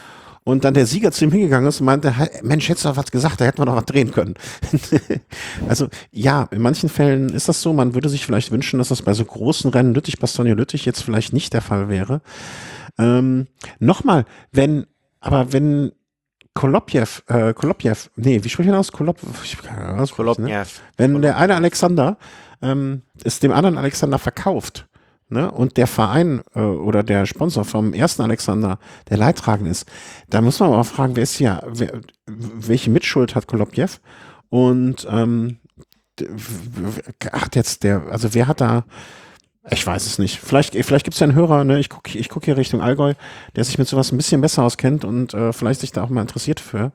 und dann der Sieger zu ihm hingegangen ist und meinte, Mensch, hättest du doch was gesagt, da hätten wir doch was drehen können. Also ja, in manchen Fällen ist das so, man würde sich vielleicht wünschen, dass das bei so großen Rennen Lüttich-Bastogne-Lüttich jetzt vielleicht nicht der Fall wäre. Ähm, Nochmal, wenn, aber wenn Kolopjew, äh, Kolopjew, nee, wie spricht man aus? Kolop, ich kann gar nicht aussprechen, ne? Kolopjew. Wenn der eine Alexander ähm, es dem anderen Alexander verkauft, ne, und der Verein äh, oder der Sponsor vom ersten Alexander der Leidtragende ist, da muss man aber auch fragen, wer ist hier, wer, welche Mitschuld hat Kolopjew und ähm, d- w- w- hat jetzt der, also wer hat da, ich weiß es nicht. Vielleicht, vielleicht gibt es ja einen Hörer, ne? Ich gucke ich guck hier Richtung Allgäu, der sich mit sowas ein bisschen besser auskennt und äh, vielleicht sich da auch mal interessiert für.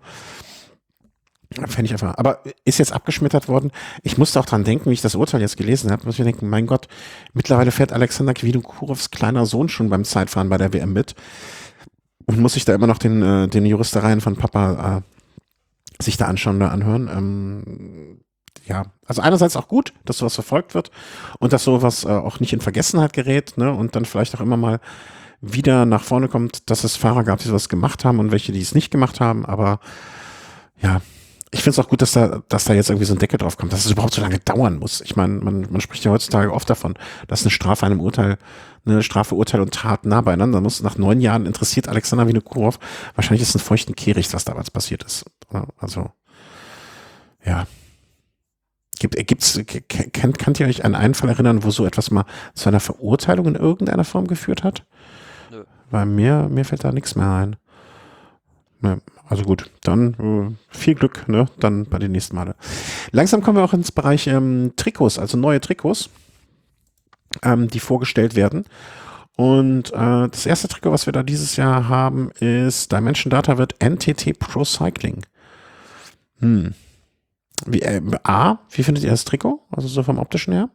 Fände ich einfach. Aber ist jetzt abgeschmettert worden. Ich musste auch dran denken, wie ich das Urteil jetzt gelesen habe, muss ich mir denken, mein Gott, mittlerweile fährt Alexander Kwinokurovs kleiner Sohn schon beim Zeitfahren bei der W M mit und muss sich da immer noch den, äh, den Juristereien von Papa äh, sich da anschauen oder anhören. Ähm, ja, also einerseits auch gut, dass sowas verfolgt wird und dass sowas äh, auch nicht in Vergessenheit gerät, ne, und dann vielleicht auch immer mal wieder nach vorne kommt, dass es Fahrer gab, die sowas gemacht haben und welche, die es nicht gemacht haben, aber ja, ich finde es auch gut, dass da, dass da jetzt irgendwie so ein Deckel drauf kommt, dass es überhaupt so lange dauern muss. Ich meine, man, man spricht ja heutzutage oft davon, dass eine Strafe einem Urteil, eine Strafe, Urteil und Tat nah beieinander muss. Nach neun Jahren interessiert Alexander Winokurov, wahrscheinlich ist es ein feuchten Kehricht, was damals passiert ist. Also, ja. Gibt, gibt's, kennt, könnt ihr euch an einen Fall erinnern, wo so etwas mal zu einer Verurteilung in irgendeiner Form geführt hat? Nö. Weil mir, mir fällt da nichts mehr ein. Ne, also gut, dann äh, viel Glück, ne? Dann bei den nächsten Male. Langsam kommen wir auch ins Bereich ähm, Trikots, also neue Trikots, ähm, die vorgestellt werden. Und äh, das erste Trikot, was wir da dieses Jahr haben, ist Dimension Data wird N T T Pro Cycling. Hm. Wie, äh, A, wie findet ihr das Trikot? Also so vom optischen her?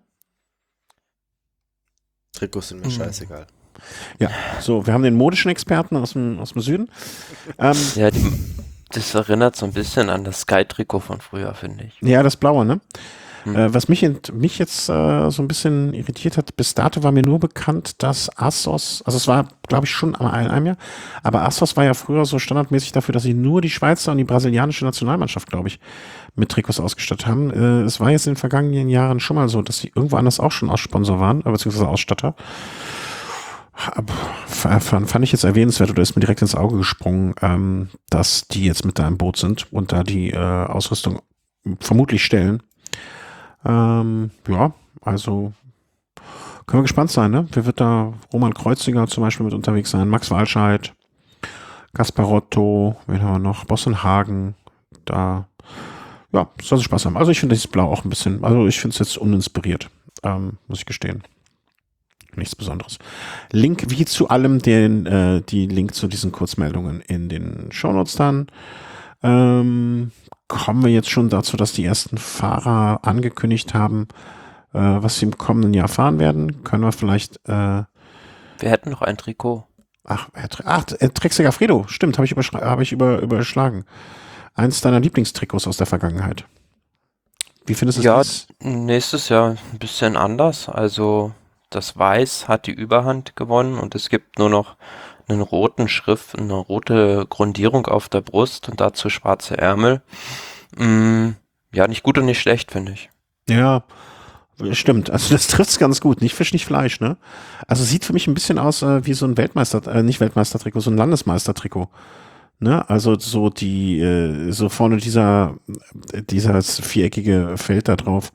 Trikots sind mir Hm. scheißegal. Ja, so, wir haben den modischen Experten aus dem, aus dem Süden. Ähm, Ja, die, das erinnert so ein bisschen an das Sky-Trikot von früher, finde ich. ja, das Blaue, ne? Hm. Äh, was mich, ent- mich jetzt äh, so ein bisschen irritiert hat, bis dato war mir nur bekannt, dass Assos, also es war, glaube ich, schon am ein- einem Jahr, aber Assos war ja früher so standardmäßig dafür, dass sie nur die Schweizer und die brasilianische Nationalmannschaft, glaube ich, mit Trikots ausgestattet haben. Äh, es war jetzt in den vergangenen Jahren schon mal so, dass sie irgendwo anders auch schon Aussponsor waren, äh, beziehungsweise Ausstatter. Hab- f- Fand, fand ich jetzt erwähnenswert oder ist mir direkt ins Auge gesprungen, ähm, dass die jetzt mit da im Boot sind und da die äh, Ausrüstung vermutlich stellen. Ähm, ja, also können wir gespannt sein, ne? Wer wird da Roman Kreuziger zum Beispiel mit unterwegs sein? Max Walscheid, Gasparotto, wen haben wir noch? Bossenhagen, da, ja, soll es Spaß haben. Also ich finde dieses Blau auch ein bisschen, also ich finde es jetzt uninspiriert, ähm, muss ich gestehen. Nichts Besonderes. Link wie zu allem, den, äh, die Link zu diesen Kurzmeldungen in den Shownotes dann. Ähm, kommen wir jetzt schon dazu, dass die ersten Fahrer angekündigt haben, äh, was sie im kommenden Jahr fahren werden. Können wir vielleicht, äh, Wir hätten noch ein Trikot. ach, Herr Tre- ach äh, Trexiger Fredo, stimmt, habe ich, überschla- hab ich über, überschlagen. Eins deiner Lieblingstrikots aus der Vergangenheit. Wie findest du Ja, das? nächstes Jahr ein bisschen anders. Also das Weiß hat die Überhand gewonnen und es gibt nur noch einen roten Schrift, eine rote Grundierung auf der Brust und dazu schwarze Ärmel. Mm, ja, nicht gut und nicht schlecht, finde ich. Ja, stimmt. Also das trifft's ganz gut. Nicht Fisch, nicht Fleisch, ne? Also sieht für mich ein bisschen aus äh, wie so ein Weltmeister, äh, nicht Weltmeistertrikot, so ein Landesmeistertrikot. Ne? Also so die, äh, so vorne dieser, äh, dieses viereckige Feld da drauf.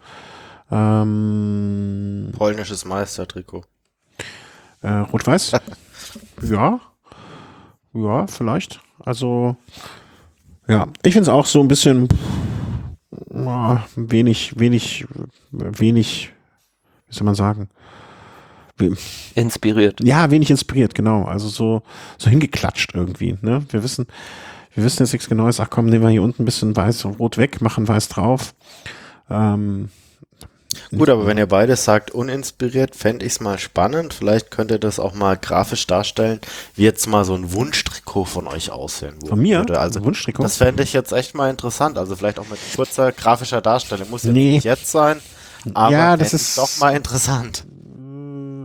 Ähm, Polnisches Meistertrikot. äh, Rot-Weiß? Ja. Ja, vielleicht. Also, ja. Ich finde es auch so ein bisschen äh, wenig, wenig, wenig, wie soll man sagen? We- Inspiriert. Ja, wenig inspiriert, genau. Also so, so hingeklatscht irgendwie. Ne? Wir wissen, wir wissen jetzt nichts Genaues. Ach komm, nehmen wir hier unten ein bisschen weiß und rot weg, machen weiß drauf. Ähm, Gut, aber wenn ihr beides sagt, uninspiriert, fände ich es mal spannend. Vielleicht könnt ihr das auch mal grafisch darstellen, wie jetzt mal so ein Wunschtrikot von euch aussehen würde. Von mir? Würde. Also Ein Wunschtrikot? das fände ich jetzt echt mal interessant. Also vielleicht auch mit kurzer grafischer Darstellung. Muss jetzt Nee. nicht jetzt sein, aber Ja, das fänd ich ist- doch mal interessant.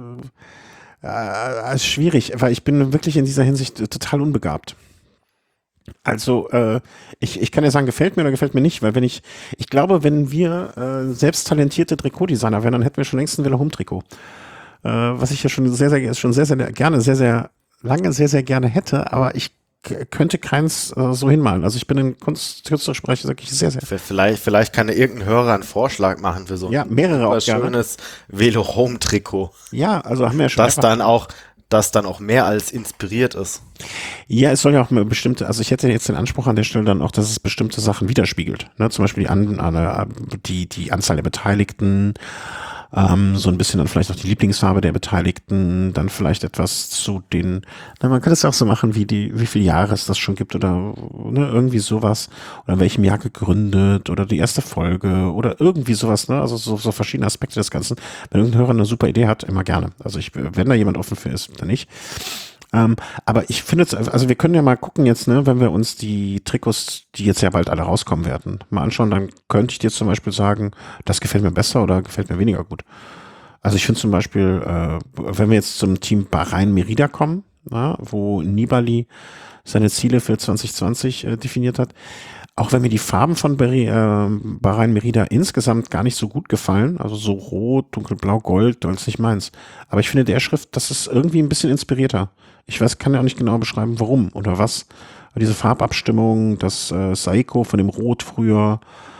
Äh, ist schwierig, weil ich bin wirklich in dieser Hinsicht total unbegabt. Also äh, ich, ich kann ja sagen, gefällt mir oder gefällt mir nicht, weil wenn ich, ich glaube, wenn wir äh, selbst talentierte Trikotdesigner wären, dann hätten wir schon längst ein Velo Home Trikot. Äh, was ich ja schon sehr, sehr, schon sehr, sehr gerne, sehr, sehr lange, sehr, sehr gerne hätte, aber ich k- könnte keins äh, so hinmalen. Also ich bin in Kunst, künstlerisch Bereich wirklich sehr, sehr, V- Vielleicht, vielleicht kann ja irgendein Hörer einen Vorschlag machen für so ein ja, mehrere auch super gerne. schönes Velo Home Trikot, Ja, also haben wir ja schon das einfach- dann auch, das dann auch mehr als inspiriert ist. Ja, es soll ja auch mal bestimmte, also ich hätte jetzt den Anspruch an der Stelle dann auch, dass es bestimmte Sachen widerspiegelt. Ne? Zum Beispiel die, an, an, die, die Anzahl der Beteiligten, ähm, so ein bisschen dann vielleicht auch die Lieblingsfarbe der Beteiligten, dann vielleicht etwas zu den, na, man kann es ja auch so machen, wie die, wie viele Jahre es das schon gibt oder ne, irgendwie sowas, oder in welchem Jahr gegründet oder die erste Folge oder irgendwie sowas, ne? Also so, so verschiedene Aspekte des Ganzen. Wenn irgendein Hörer eine super Idee hat, immer gerne. Also ich, wenn da jemand offen für ist, dann nicht. Ähm, aber ich finde es, also wir können ja mal gucken jetzt, ne, wenn wir uns die Trikots, die jetzt ja bald alle rauskommen werden, mal anschauen, dann könnte ich dir zum Beispiel sagen, das gefällt mir besser oder gefällt mir weniger gut. Also ich finde zum Beispiel, äh, wenn wir jetzt zum Team Bahrain Merida kommen, na, wo Nibali seine Ziele für zwanzig zwanzig äh, definiert hat, auch wenn mir die Farben von Beri, äh, Bahrain Merida insgesamt gar nicht so gut gefallen, also so rot, dunkelblau, gold, das ist nicht meins. Aber ich finde der Schrift, das ist irgendwie ein bisschen inspirierter. Ich weiß, kann ja auch nicht genau beschreiben, warum oder was. Aber diese Farbabstimmung, das äh, Saiko von dem Rot früher,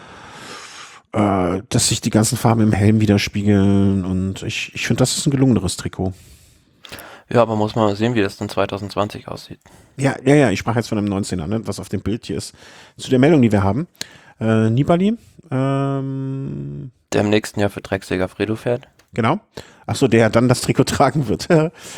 äh, dass sich die ganzen Farben im Helm widerspiegeln und ich, ich finde, das ist ein gelungeneres Trikot. Ja, aber muss man mal sehen, wie das dann zwanzig zwanzig aussieht. Ja, ja, ja, ich sprach jetzt von einem neunzehner, ne, was auf dem Bild hier ist. Zu der Meldung, die wir haben. Äh, Nibali, ähm, Der im nächsten Jahr für Drecksäger Fredo fährt. genau. Achso, der dann das Trikot tragen wird.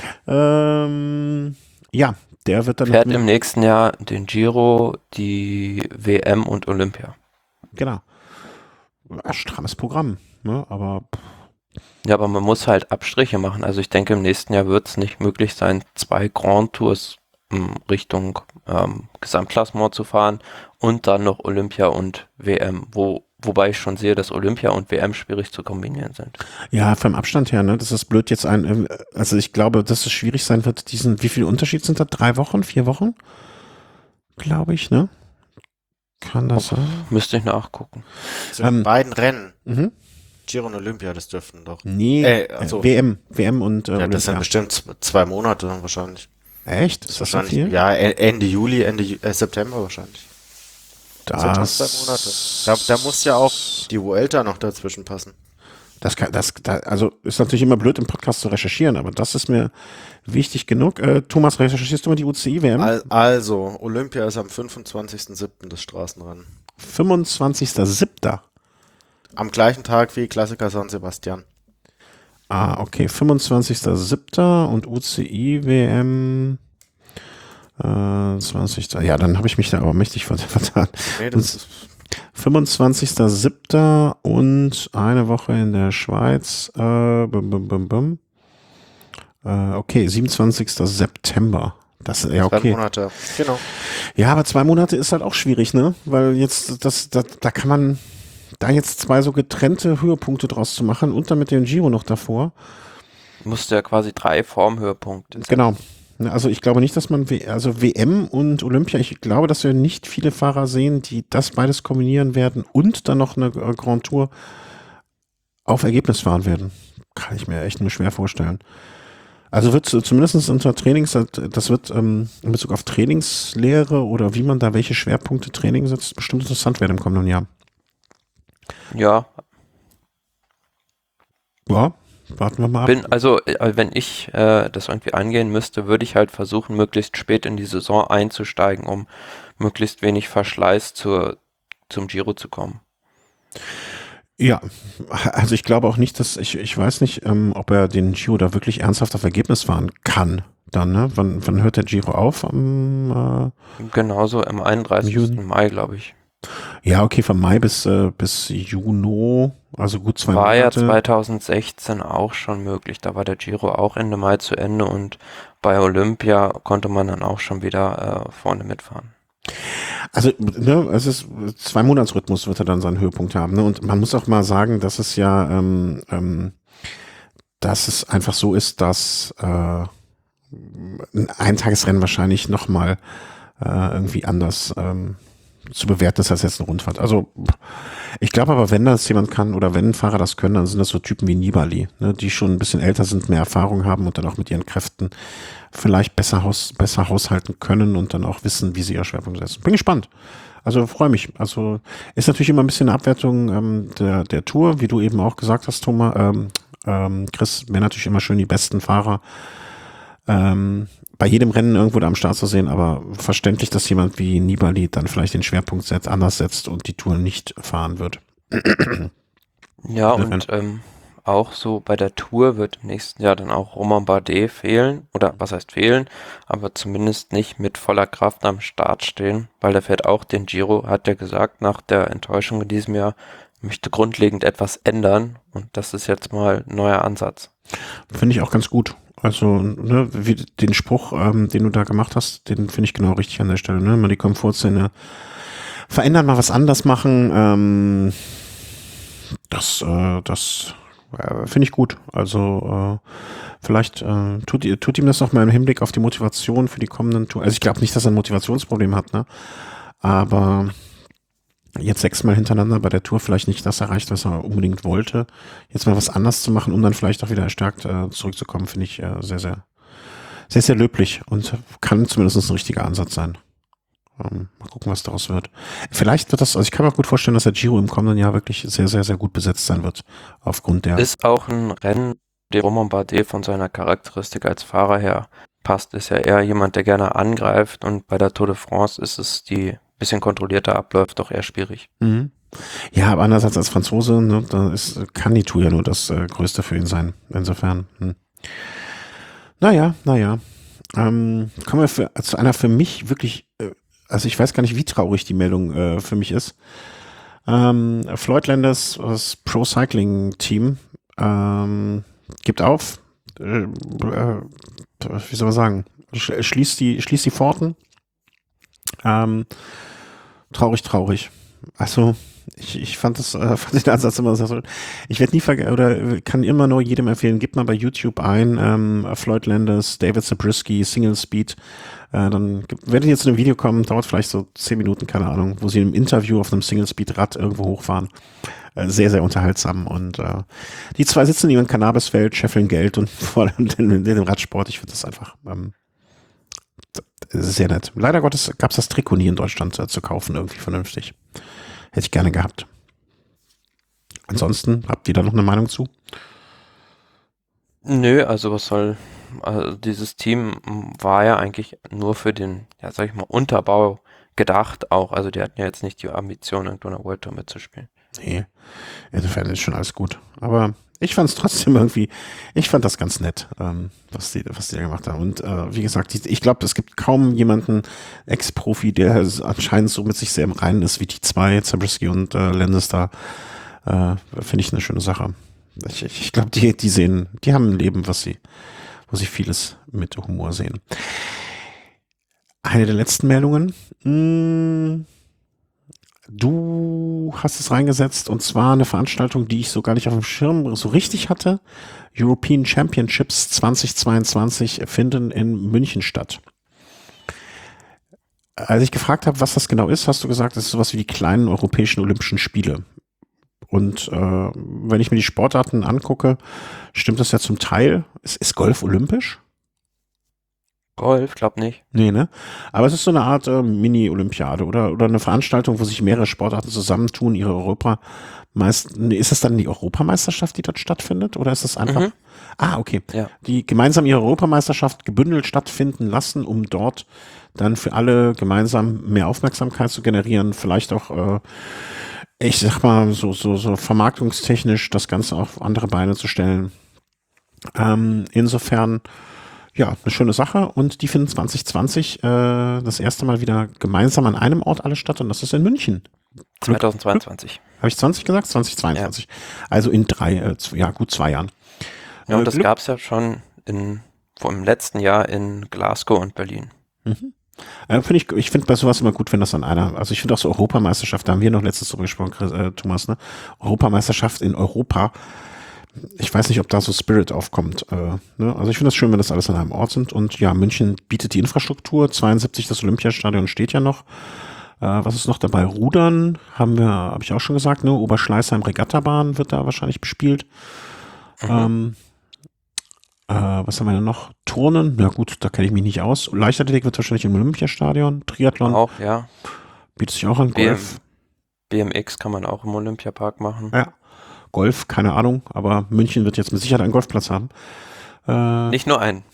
ähm, ja, der wird dann. Fährt im nächsten Jahr den Giro, die W M und Olympia. Genau. Ein strammes Programm, ne, aber. Ja, aber man muss halt Abstriche machen. Also ich denke, im nächsten Jahr wird es nicht möglich sein, zwei Grand Tours m, Richtung ähm, Gesamtklassement zu fahren und dann noch Olympia und W M, wo wobei ich schon sehe, dass Olympia und W M schwierig zu kombinieren sind. Ja, vom Abstand her, ne, das ist blöd jetzt ein, also ich glaube, dass es schwierig sein wird, diesen, wie viel Unterschied sind da? Drei Wochen, vier Wochen? Glaube ich, ne? Kann das sein? Müsste ich nachgucken. Zu den Ähm, beiden Rennen, Mhm. Giro und Olympia, das dürften doch. Nee, Äh, äh, also- W M, W M und äh, Ja, das sind Olympia. bestimmt z- zwei Monate dann wahrscheinlich. Echt? Ist das so wahrscheinlich viel? Ja, e- Ende Juli, Ende Ju äh, September wahrscheinlich. Das sind Das, fast zwei Monate. Da, da muss ja auch die Vuelta noch dazwischen passen. Das kann, das, da, also ist natürlich immer blöd im Podcast zu recherchieren, aber das ist mir wichtig genug. Äh, Thomas, recherchierst du mal die U C I-W M? Al also, Olympia ist am fünfundzwanzigsten siebten das Straßenrennen. fünfundzwanzigster siebter Am gleichen Tag wie Klassiker San Sebastian. Ah, okay, fünfundzwanzigster siebter und U C I-W M äh, zwanzig. Ja, dann habe ich mich da aber mächtig ver- vertan. Nee, das ist fünfundzwanzigster siebter und eine Woche in der Schweiz. Äh, bum, bum, bum, bum. Äh, okay, siebenundzwanzigster September. Das ja zwei okay. Monate. Genau. Ja, aber zwei Monate ist halt auch schwierig, ne? Weil jetzt das, das da kann man da jetzt zwei so getrennte Höhepunkte draus zu machen und dann mit dem Giro noch davor. Musste ja quasi drei Formhöhepunkte. Genau. Also ich glaube nicht, dass man, w also W M und Olympia, ich glaube, dass wir nicht viele Fahrer sehen, die das beides kombinieren werden und dann noch eine äh, Grand Tour auf Ergebnis fahren werden. Kann ich mir echt nur schwer vorstellen. Also wird zumindest unter Trainings, das wird ähm, in Bezug auf Trainingslehre oder wie man da welche Schwerpunkte Training setzt, bestimmt interessant werden im kommenden Jahr. Ja, Ja, warten wir mal ab. bin, also äh, wenn ich äh, das irgendwie angehen müsste, würde ich halt versuchen, möglichst spät in die Saison einzusteigen, um möglichst wenig Verschleiß zur, zum Giro zu kommen. Ja, also ich glaube auch nicht, dass, ich, ich weiß nicht, ähm, ob er den Giro da wirklich ernsthaft auf Ergebnis fahren kann. Dann, ne? Wann, wann hört der Giro auf? Am, Genauso am einunddreißigsten Juni. Mai, glaube ich. äh, ja, okay, von Mai bis, äh, bis Juni, also gut zwei War ja Monate. zweitausendsechzehn auch schon möglich. Da war der Giro auch Ende Mai zu Ende und bei Olympia konnte man dann auch schon wieder äh, vorne mitfahren. Also, ne, es ist zwei Monatsrhythmus wird er dann seinen Höhepunkt haben, ne? Und man muss auch mal sagen, dass es ja, ähm, ähm, dass es einfach so ist, dass äh, ein Eintagesrennen wahrscheinlich nochmal äh, irgendwie anders ähm, zu bewerten ist als jetzt eine Rundfahrt. Also ich glaube aber, wenn das jemand kann oder wenn Fahrer das können, dann sind das so Typen wie Nibali, ne, die schon ein bisschen älter sind, mehr Erfahrung haben und dann auch mit ihren Kräften vielleicht besser, haus, besser haushalten können und dann auch wissen, wie sie ihr Schwerpunkt setzen. Bin gespannt. Also freue mich. Also ist natürlich immer ein bisschen eine Abwertung ähm, der, der Tour, wie du eben auch gesagt hast, Thomas. Ähm, ähm, Chris, wäre natürlich immer schön, die besten Fahrer ähm, bei jedem Rennen irgendwo da am Start zu sehen, aber verständlich, dass jemand wie Nibali dann vielleicht den Schwerpunkt setzt, anders setzt und die Tour nicht fahren wird. Ja, und ähm, auch so bei der Tour wird im nächsten Jahr dann auch Romain Bardet fehlen, oder was heißt fehlen, aber zumindest nicht mit voller Kraft am Start stehen, weil der fährt auch den Giro, hat er gesagt, nach der Enttäuschung in diesem Jahr, möchte grundlegend etwas ändern und das ist jetzt mal ein neuer Ansatz. Finde ich auch ganz gut. Also, ne, wie, den Spruch, ähm, den du da gemacht hast, den finde ich genau richtig an der Stelle. Ne? Mal die Komfortzone verändern, mal was anders machen. Ähm, das, äh, das äh, finde ich gut. Also, äh, vielleicht äh, tut, tut ihm das noch mal im Hinblick auf die Motivation für die kommenden Tour. Also, ich glaube nicht, dass er ein Motivationsproblem hat, ne? Aber jetzt sechsmal hintereinander bei der Tour vielleicht nicht das erreicht, was er unbedingt wollte. Jetzt mal was anders zu machen, um dann vielleicht auch wieder erstärkt äh, zurückzukommen, finde ich äh, sehr, sehr, sehr, sehr löblich und kann zumindest ein richtiger Ansatz sein. Ähm, mal gucken, was daraus wird. Vielleicht wird das, also ich kann mir auch gut vorstellen, dass der Giro im kommenden Jahr wirklich sehr, sehr, sehr gut besetzt sein wird, aufgrund der... Ist auch ein Rennen, der Romain Bardet von seiner Charakteristik als Fahrer her passt, ist ja eher jemand, der gerne angreift und bei der Tour de France ist es die bisschen kontrollierter abläuft, doch eher schwierig. Mhm. Ja, aber andererseits als Franzose, ne, da ist, kann die Tour ja nur das äh, Größte für ihn sein. Insofern. Hm. Naja, naja. Ähm, kommen wir für, zu einer für mich wirklich, äh, also ich weiß gar nicht, wie traurig die Meldung äh, für mich ist. Ähm, Floyd Landis, das Pro Cycling Team, ähm, gibt auf. Äh, äh, wie soll man sagen? Sch schließt die, schließt die Pforten. Ähm, traurig, traurig. Also, ich, ich fand das, äh, fand den Ansatz immer so, ich werde nie vergessen, oder kann immer nur jedem empfehlen, gib mal bei YouTube ein, ähm, Floyd Landis, David Zabriskie, Single Speed, äh, dann werdet ihr zu einem Video kommen, dauert vielleicht so zehn Minuten, keine Ahnung, wo sie im Interview auf einem Single Speed Rad irgendwo hochfahren. Äh, sehr, sehr unterhaltsam und äh, die zwei sitzen in ihrem Cannabisfeld, scheffeln Geld und vor allem in dem Radsport, ich finde das einfach, ähm, sehr nett. Leider Gottes gab es das Trikot nie in Deutschland äh, zu kaufen, irgendwie vernünftig. Hätte ich gerne gehabt. Ansonsten, habt ihr da noch eine Meinung zu? Nö, also was soll, also dieses Team war ja eigentlich nur für den, ja sag ich mal, Unterbau gedacht auch. Also die hatten ja jetzt nicht die Ambition, irgendwo in der World Tour mitzuspielen. Nee, insofern ist schon alles gut. Aber ich fand es trotzdem irgendwie, ich fand das ganz nett, ähm, was die, was die da gemacht haben. Und äh, wie gesagt, die, ich glaube, es gibt kaum jemanden, Ex-Profi, der anscheinend so mit sich sehr im Reinen ist, wie die zwei, Zabriskie und äh, Landis da. Äh, Finde ich eine schöne Sache. Ich, ich, ich glaube, die, die sehen, die haben ein Leben, was sie, wo sie vieles mit Humor sehen. Eine der letzten Meldungen. Mh, Du hast es reingesetzt und zwar eine Veranstaltung, die ich so gar nicht auf dem Schirm so richtig hatte. European Championships zwanzig zweiundzwanzig finden in München statt. Als ich gefragt habe, was das genau ist, hast du gesagt, das ist sowas wie die kleinen europäischen Olympischen Spiele. Und äh, wenn ich mir die Sportarten angucke, stimmt das ja zum Teil. Ist, ist Golf olympisch? Golf, glaub nicht. Nee, ne? Aber es ist so eine Art äh, Mini-Olympiade oder, oder eine Veranstaltung, wo sich mehrere Sportarten zusammentun, ihre Europameister. Nee, ist das dann die Europameisterschaft, die dort stattfindet? Oder ist das einfach. Mhm. Ah, okay. Ja. Die gemeinsam ihre Europameisterschaft gebündelt stattfinden lassen, um dort dann für alle gemeinsam mehr Aufmerksamkeit zu generieren, vielleicht auch, äh, ich sag mal, so, so, so vermarktungstechnisch das Ganze auf andere Beine zu stellen. Ähm, insofern. Ja, eine schöne Sache und die finden zwanzig zwanzig äh, das erste Mal wieder gemeinsam an einem Ort alle statt und das ist in München. zweitausendzweiundzwanzig. Habe ich zwanzig gesagt? zwanzig zweiundzwanzig. Ja. Also in drei, äh, zwei, ja gut zwei Jahren. Ja, und äh, das Glück- gab es ja schon in, vor dem letzten Jahr in Glasgow und Berlin. Mhm. Äh, find ich ich finde bei sowas immer gut, wenn das an einer, also ich finde auch so Europameisterschaft, da haben wir noch letztens drüber gesprochen, Chris, äh, Thomas, ne? Europameisterschaft in Europa. ich weiß nicht, ob da so Spirit aufkommt. Äh, ne? Also ich finde es schön, wenn das alles an einem Ort sind. Und ja, München bietet die Infrastruktur. zweiundsiebzig, das Olympiastadion steht ja noch. Äh, was ist noch dabei? Rudern haben wir, habe ich auch schon gesagt, ne? Oberschleißheim Regattabahn wird da wahrscheinlich bespielt. Mhm. Ähm, äh, was haben wir denn noch? Turnen, na gut, da kenne ich mich nicht aus. Leichtathletik wird wahrscheinlich im Olympiastadion. Triathlon. Auch, ja. Bietet sich auch an. Golf. B M X kann man auch im Olympiapark machen. Ja. Golf, keine Ahnung, aber München wird jetzt mit Sicherheit einen Golfplatz haben. Äh, Nicht nur einen.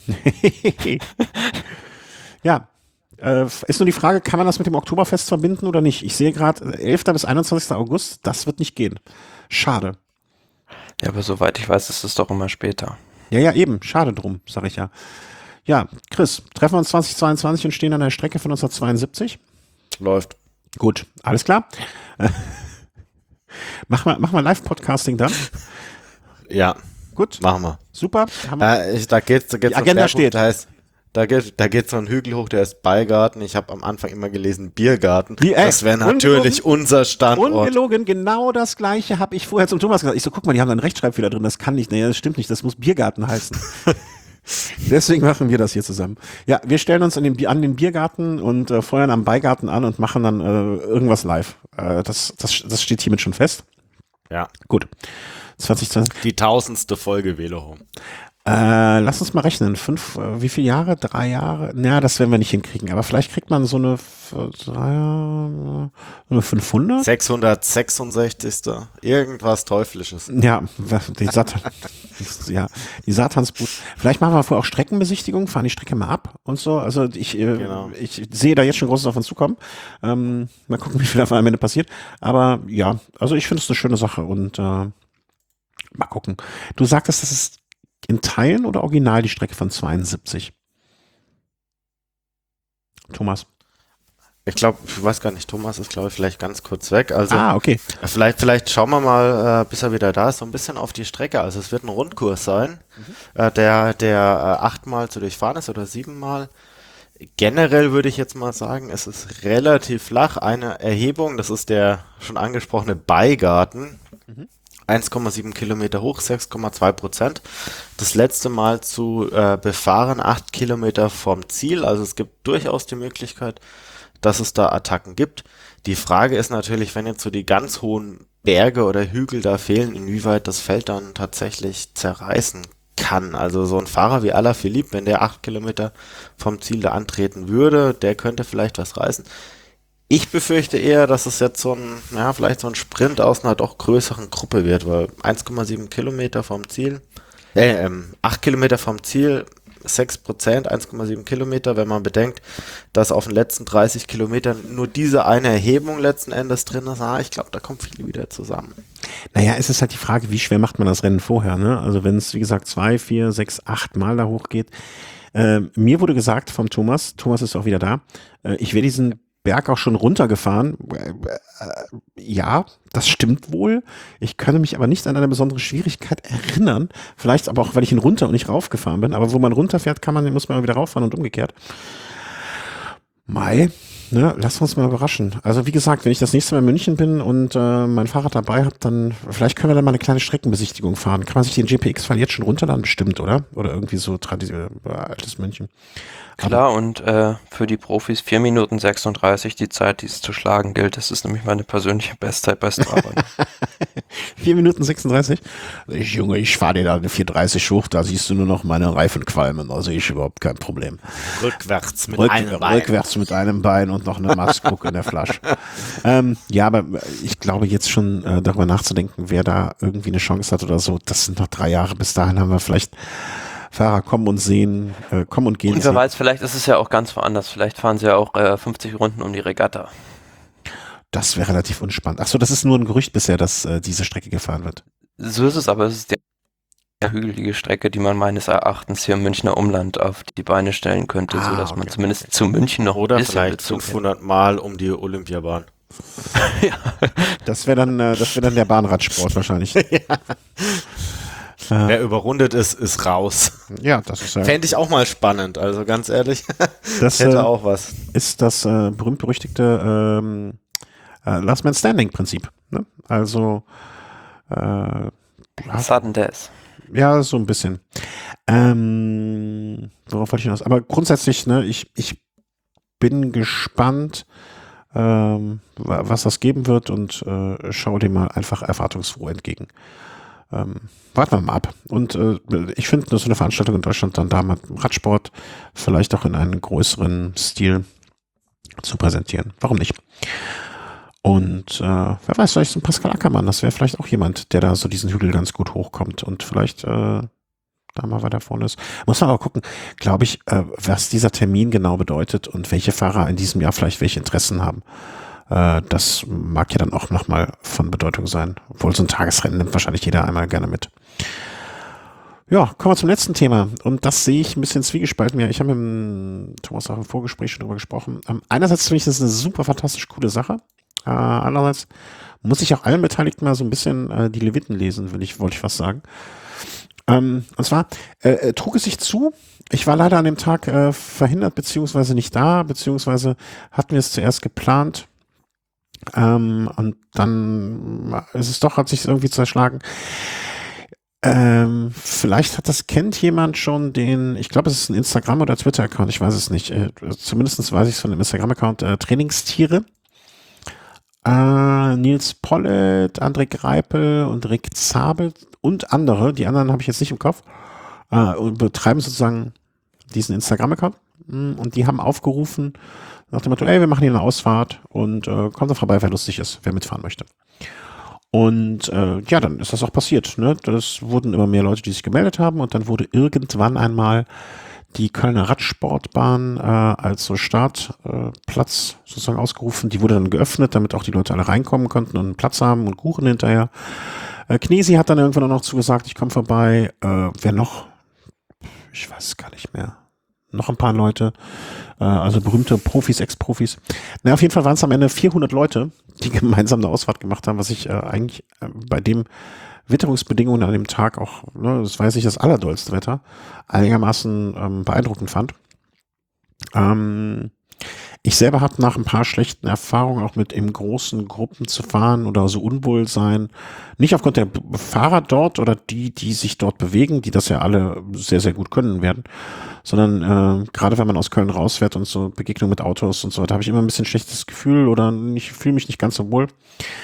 Ja, äh, ist nur die Frage, kann man das mit dem Oktoberfest verbinden oder nicht? Ich sehe gerade, elfter bis einundzwanzigster August, das wird nicht gehen. Schade. Ja, aber soweit ich weiß, ist es doch immer später. Ja, ja, eben, schade drum, sag ich ja. Ja, Chris, treffen wir uns zweitausendzweiundzwanzig und stehen an der Strecke von neunzehnhundertzweiundsiebzig? Läuft. Gut, alles klar. Mach mal, mach mal Live-Podcasting dann. Ja. Gut. Machen wir. Super. Haben wir. Äh, ich, da geht's, da geht's Die Agenda steht. Da, heißt, da, geht, da geht so ein Hügel hoch, der ist Beigarten. Ich habe am Anfang immer gelesen Biergarten. Wie, ey, das wäre natürlich unser Standort. Ungelogen, genau das Gleiche habe ich vorher zum Thomas gesagt. Ich so, guck mal, die haben da einen Rechtschreibfehler drin. Das kann nicht. Nee, das stimmt nicht. Das muss Biergarten heißen. Deswegen machen wir das hier zusammen. Ja, wir stellen uns an den, an den Biergarten und äh, feuern am Beigarten an und machen dann äh, irgendwas live. Äh, das, das, das steht hiermit schon fest. Ja. Gut. zwanzig zwanzig. Die tausendste Folge Velohome. Äh, lass uns mal rechnen. Fünf, äh, wie viele Jahre? Drei Jahre? Naja, das werden wir nicht hinkriegen. Aber vielleicht kriegt man so eine, äh, so eine fünfhundert? sechshundertsechsundsechzigste Irgendwas Teuflisches. Ja, die, Satan, ja, die Satansbrut. Vielleicht machen wir vorher auch Streckenbesichtigung, fahren die Strecke mal ab und so. Also ich, äh, Genau. ich sehe da jetzt schon Großes auf uns zukommen. Ähm, mal gucken, wie viel da am Ende passiert. Aber ja, also ich finde es eine schöne Sache und äh, mal gucken. Du sagtest, das ist in Teilen oder original die Strecke von zweiundsiebzig? Thomas? Ich glaube, ich weiß gar nicht, Thomas ist, glaube ich, vielleicht ganz kurz weg. Also ah, okay. Vielleicht, vielleicht schauen wir mal, äh, bis er wieder da ist, so ein bisschen auf die Strecke. Also es wird ein Rundkurs sein, mhm. äh, der, der äh, achtmal zu durchfahren ist oder siebenmal. Generell würde ich jetzt mal sagen, es ist relativ flach. Eine Erhebung, das ist der schon angesprochene Beigarten. Mhm. eins Komma sieben Kilometer hoch, sechs Komma zwei Prozent. Das letzte Mal zu äh, befahren, acht Kilometer vom Ziel. Also es gibt durchaus die Möglichkeit, dass es da Attacken gibt. Die Frage ist natürlich, wenn jetzt so die ganz hohen Berge oder Hügel da fehlen, inwieweit das Feld dann tatsächlich zerreißen kann. Also so ein Fahrer wie Alaphilippe, wenn der acht Kilometer vom Ziel da antreten würde, der könnte vielleicht was reißen. Ich befürchte eher, dass es jetzt so ein, ja, vielleicht so ein Sprint aus einer doch größeren Gruppe wird, weil eins Komma sieben Kilometer vom Ziel, äh, ähm, acht Kilometer vom Ziel, sechs Prozent, eins Komma sieben Kilometer, wenn man bedenkt, dass auf den letzten dreißig Kilometern nur diese eine Erhebung letzten Endes drin ist, ah, ich glaube, da kommt viel wieder zusammen. Naja, es ist halt die Frage, wie schwer macht man das Rennen vorher, ne? Also wenn es, wie gesagt, zwei, vier, sechs, acht Mal da hochgeht. Äh, mir wurde gesagt vom Thomas, Thomas ist auch wieder da, äh, ich werde diesen Berg auch schon runtergefahren. Ja, das stimmt wohl. Ich kann mich aber nicht an eine besondere Schwierigkeit erinnern. Vielleicht aber auch, weil ich ihn runter und nicht raufgefahren bin. Aber wo man runterfährt, kann man, muss man wieder rauffahren und umgekehrt. Mai, ne, lass uns mal überraschen. Also wie gesagt, wenn ich das nächste Mal in München bin und äh, mein Fahrrad dabei habe, dann vielleicht können wir dann mal eine kleine Streckenbesichtigung fahren. Kann man sich den G P X-File jetzt schon runterladen? Bestimmt, oder? Oder irgendwie so traditionell äh, altes München. Klar, aber und äh, für die Profis vier Minuten sechsunddreißig die Zeit, die es zu schlagen gilt. Das ist nämlich meine persönliche Bestzeit bei Strava. vier Minuten sechsunddreißig? Ich, Junge, ich fahre dir da eine vier dreißig hoch, da siehst du nur noch meine Reifen qualmen, also ich überhaupt kein Problem. Rückwärts mit Rück, einem Bein. Rückwärts mit einem Bein und noch eine Maßguck in der Flasche. ähm, ja, aber ich glaube jetzt schon äh, darüber nachzudenken, wer da irgendwie eine Chance hat oder so, das sind noch drei Jahre, bis dahin haben wir vielleicht Fahrer kommen und sehen, äh, kommen und gehen. Und wer sehen. weiß, vielleicht ist es ja auch ganz woanders. Vielleicht fahren sie ja auch äh, fünfzig Runden um die Regatta. Das wäre relativ unspannend. Achso, das ist nur ein Gerücht bisher, dass äh, diese Strecke gefahren wird. So ist es, aber es ist die hügelige Strecke, die man meines Erachtens hier im Münchner Umland auf die Beine stellen könnte, ah, sodass okay, man zumindest okay. zu München noch oder ein bisschen vielleicht fünfhundert Mal um die Olympiabahn. Ja. Das wäre dann, äh, das wäre dann der Bahnradsport wahrscheinlich. Ja. Wer überrundet ist, ist raus. Ja, das ist ja. Fände ich auch mal spannend, also ganz ehrlich. Das hätte äh, auch was. Ist das äh, berühmt-berüchtigte ähm, äh, Last Man Standing Prinzip. Ne? Also äh, Sudden Death. Ja, so ein bisschen. Ähm, worauf wollte ich hinaus? Aber grundsätzlich, ne, ich, ich bin gespannt, ähm, wa- was das geben wird und äh, schaue dem mal einfach erwartungsfroh entgegen. Ähm, warten wir mal ab. Und äh, ich finde, so eine Veranstaltung in Deutschland dann da mit Radsport vielleicht auch in einem größeren Stil zu präsentieren. Warum nicht? Und äh, wer weiß, vielleicht so ein Pascal Ackermann, das wäre vielleicht auch jemand, der da so diesen Hügel ganz gut hochkommt und vielleicht äh, da mal weiter vorne ist. Muss man aber gucken, glaube ich, äh, was dieser Termin genau bedeutet und welche Fahrer in diesem Jahr vielleicht welche Interessen haben. Äh, das mag ja dann auch nochmal von Bedeutung sein. Obwohl so ein Tagesrennen nimmt wahrscheinlich jeder einmal gerne mit. Ja, kommen wir zum letzten Thema. Und das sehe ich ein bisschen zwiegespalten. Ja, ich habe mit dem Thomas auch im Vorgespräch schon drüber gesprochen. Ähm, einerseits finde ich das eine super fantastisch coole Sache. Äh, andererseits muss ich auch allen Beteiligten mal so ein bisschen äh, die Leviten lesen, will ich, wollte ich was sagen. Ähm, und zwar äh, äh, trug es sich zu, ich war leider an dem Tag äh, verhindert, beziehungsweise nicht da, beziehungsweise hatten wir es zuerst geplant. Ähm, und dann ist es doch, hat sich irgendwie zerschlagen. Ähm, vielleicht hat das, kennt jemand schon den, ich glaube, es ist ein Instagram- oder Twitter-Account, ich weiß es nicht. Äh, zumindest weiß ich es von dem Instagram-Account, äh, Trainingstiere. Äh, Nils Pollitt, André Greipel und Rick Zabel und andere, die anderen habe ich jetzt nicht im Kopf, äh, und betreiben sozusagen diesen Instagram-Account. Mm, Und die haben aufgerufen nach dem Motto, ey, wir machen hier eine Ausfahrt und äh, kommt doch vorbei, wer lustig ist, wer mitfahren möchte. Und äh, ja, dann ist das auch passiert. Ne? Das wurden immer mehr Leute, die sich gemeldet haben und dann wurde irgendwann einmal die Kölner Radsportbahn äh, als so Startplatz äh, sozusagen ausgerufen. Die wurde dann geöffnet, damit auch die Leute alle reinkommen konnten und einen Platz haben und Kuchen hinterher. Äh, Knesi hat dann irgendwann auch noch zugesagt, ich komme vorbei. Äh, wer noch? Ich weiß gar nicht mehr. Noch ein paar Leute, äh, also berühmte Profis, Ex-Profis. Na, auf jeden Fall waren es am Ende vierhundert Leute, die gemeinsam eine Ausfahrt gemacht haben, was ich äh, eigentlich äh, bei dem Witterungsbedingungen an dem Tag auch, ne, das weiß ich, das allerdollste Wetter, einigermaßen ähm, beeindruckend fand. Ähm, ich selber habe nach ein paar schlechten Erfahrungen auch mit in großen Gruppen zu fahren oder so Unwohlsein, nicht aufgrund der B- Fahrer dort oder die, die sich dort bewegen, die das ja alle sehr, sehr gut können werden, sondern äh, gerade wenn man aus Köln rausfährt und so Begegnungen mit Autos und so, da habe ich immer ein bisschen schlechtes Gefühl oder nicht, fühle mich nicht ganz so wohl.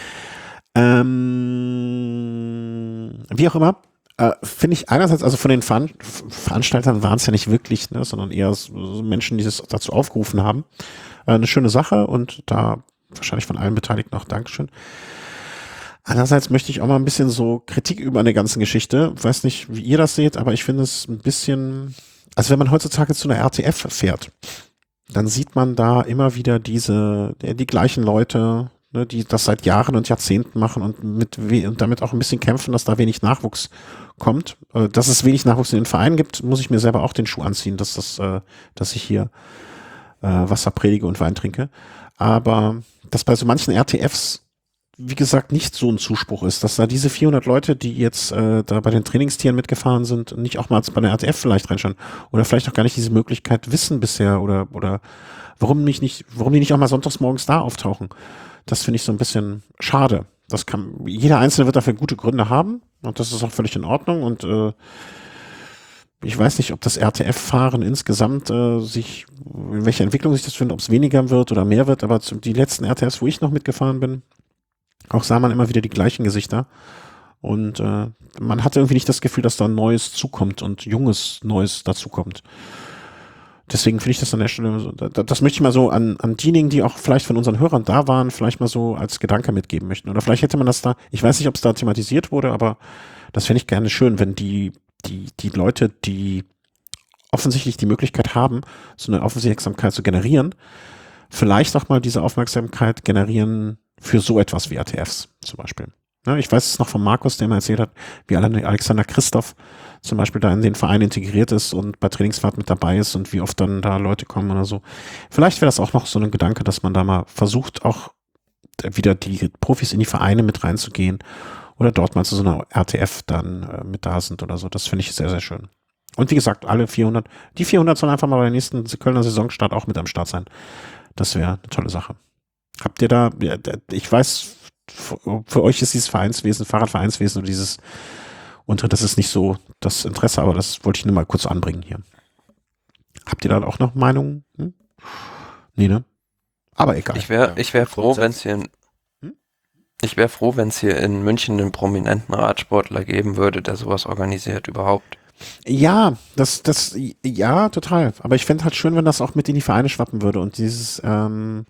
Ähm, wie auch immer, äh, finde ich einerseits, also von den Veran Veranstaltern waren es ja nicht wirklich, ne, sondern eher so so Menschen, die das dazu aufgerufen haben. Äh, eine schöne Sache und da wahrscheinlich von allen Beteiligten auch Dankeschön. Andererseits möchte ich auch mal ein bisschen so Kritik üben an der ganzen Geschichte. Weiß nicht, wie ihr das seht, aber ich finde es ein bisschen, also wenn man heutzutage zu einer R T F fährt, dann sieht man da immer wieder diese, die, die gleichen Leute, ne, die das seit Jahren und Jahrzehnten machen und mit we und damit auch ein bisschen kämpfen, dass da wenig Nachwuchs kommt. Äh, dass es wenig Nachwuchs in den Vereinen gibt, muss ich mir selber auch den Schuh anziehen, dass das, äh, dass ich hier äh, Wasser predige und Wein trinke. Aber dass bei so manchen R T Fs, wie gesagt, nicht so ein Zuspruch ist, dass da diese vierhundert Leute, die jetzt äh, da bei den Trainingstieren mitgefahren sind, nicht auch mal bei der R T F vielleicht reinschauen oder vielleicht auch gar nicht diese Möglichkeit wissen bisher oder oder warum nicht nicht, warum die nicht auch mal sonntags morgens da auftauchen. Das finde ich so ein bisschen schade. Das kann, jeder Einzelne wird dafür gute Gründe haben und das ist auch völlig in Ordnung und äh, ich weiß nicht, ob das R T F-Fahren insgesamt äh, sich, in welcher Entwicklung sich das findet, ob es weniger wird oder mehr wird, aber zu, die letzten R T Fs, wo ich noch mitgefahren bin, auch sah man immer wieder die gleichen Gesichter und äh, man hatte irgendwie nicht das Gefühl, dass da Neues zukommt und Junges Neues dazukommt. Deswegen finde ich das an der Stelle, so, da- das möchte ich mal so an, an diejenigen, die auch vielleicht von unseren Hörern da waren, vielleicht mal so als Gedanke mitgeben möchten. Oder vielleicht hätte man das da, ich weiß nicht, ob es da thematisiert wurde, aber das fände ich gerne schön, wenn die, die, die Leute, die offensichtlich die Möglichkeit haben, so eine Aufmerksamkeit zu generieren, vielleicht auch mal diese Aufmerksamkeit generieren für so etwas wie R T Fs zum Beispiel. Ja, ich weiß es noch von Markus, der mir erzählt hat, wie Alexander Christoph zum Beispiel da in den Verein integriert ist und bei Trainingsfahrt mit dabei ist und wie oft dann da Leute kommen oder so. Vielleicht wäre das auch noch so ein Gedanke, dass man da mal versucht, auch wieder die Profis in die Vereine mit reinzugehen oder dort mal zu so einer R T F dann äh, mit da sind oder so. Das finde ich sehr, sehr schön. Und wie gesagt, alle vierhundert, die vierhundert sollen einfach mal bei der nächsten Kölner Saisonstart auch mit am Start sein. Das wäre eine tolle Sache. Habt ihr da, ja, ich weiß, für für euch ist dieses Vereinswesen, Fahrradvereinswesen oder dieses Und das ist nicht so das Interesse, aber das wollte ich nur mal kurz anbringen hier. Habt ihr da auch noch Meinungen? Hm? Nee, ne? Aber egal. Ich wäre Ja, ich wär froh, wenn es hier in, Hm? ich wäre froh, wenn es hier in München einen prominenten Radsportler geben würde, der sowas organisiert überhaupt. Ja, das, das, ja, total. Aber ich fände halt schön, wenn das auch mit in die Vereine schwappen würde und dieses, ähm,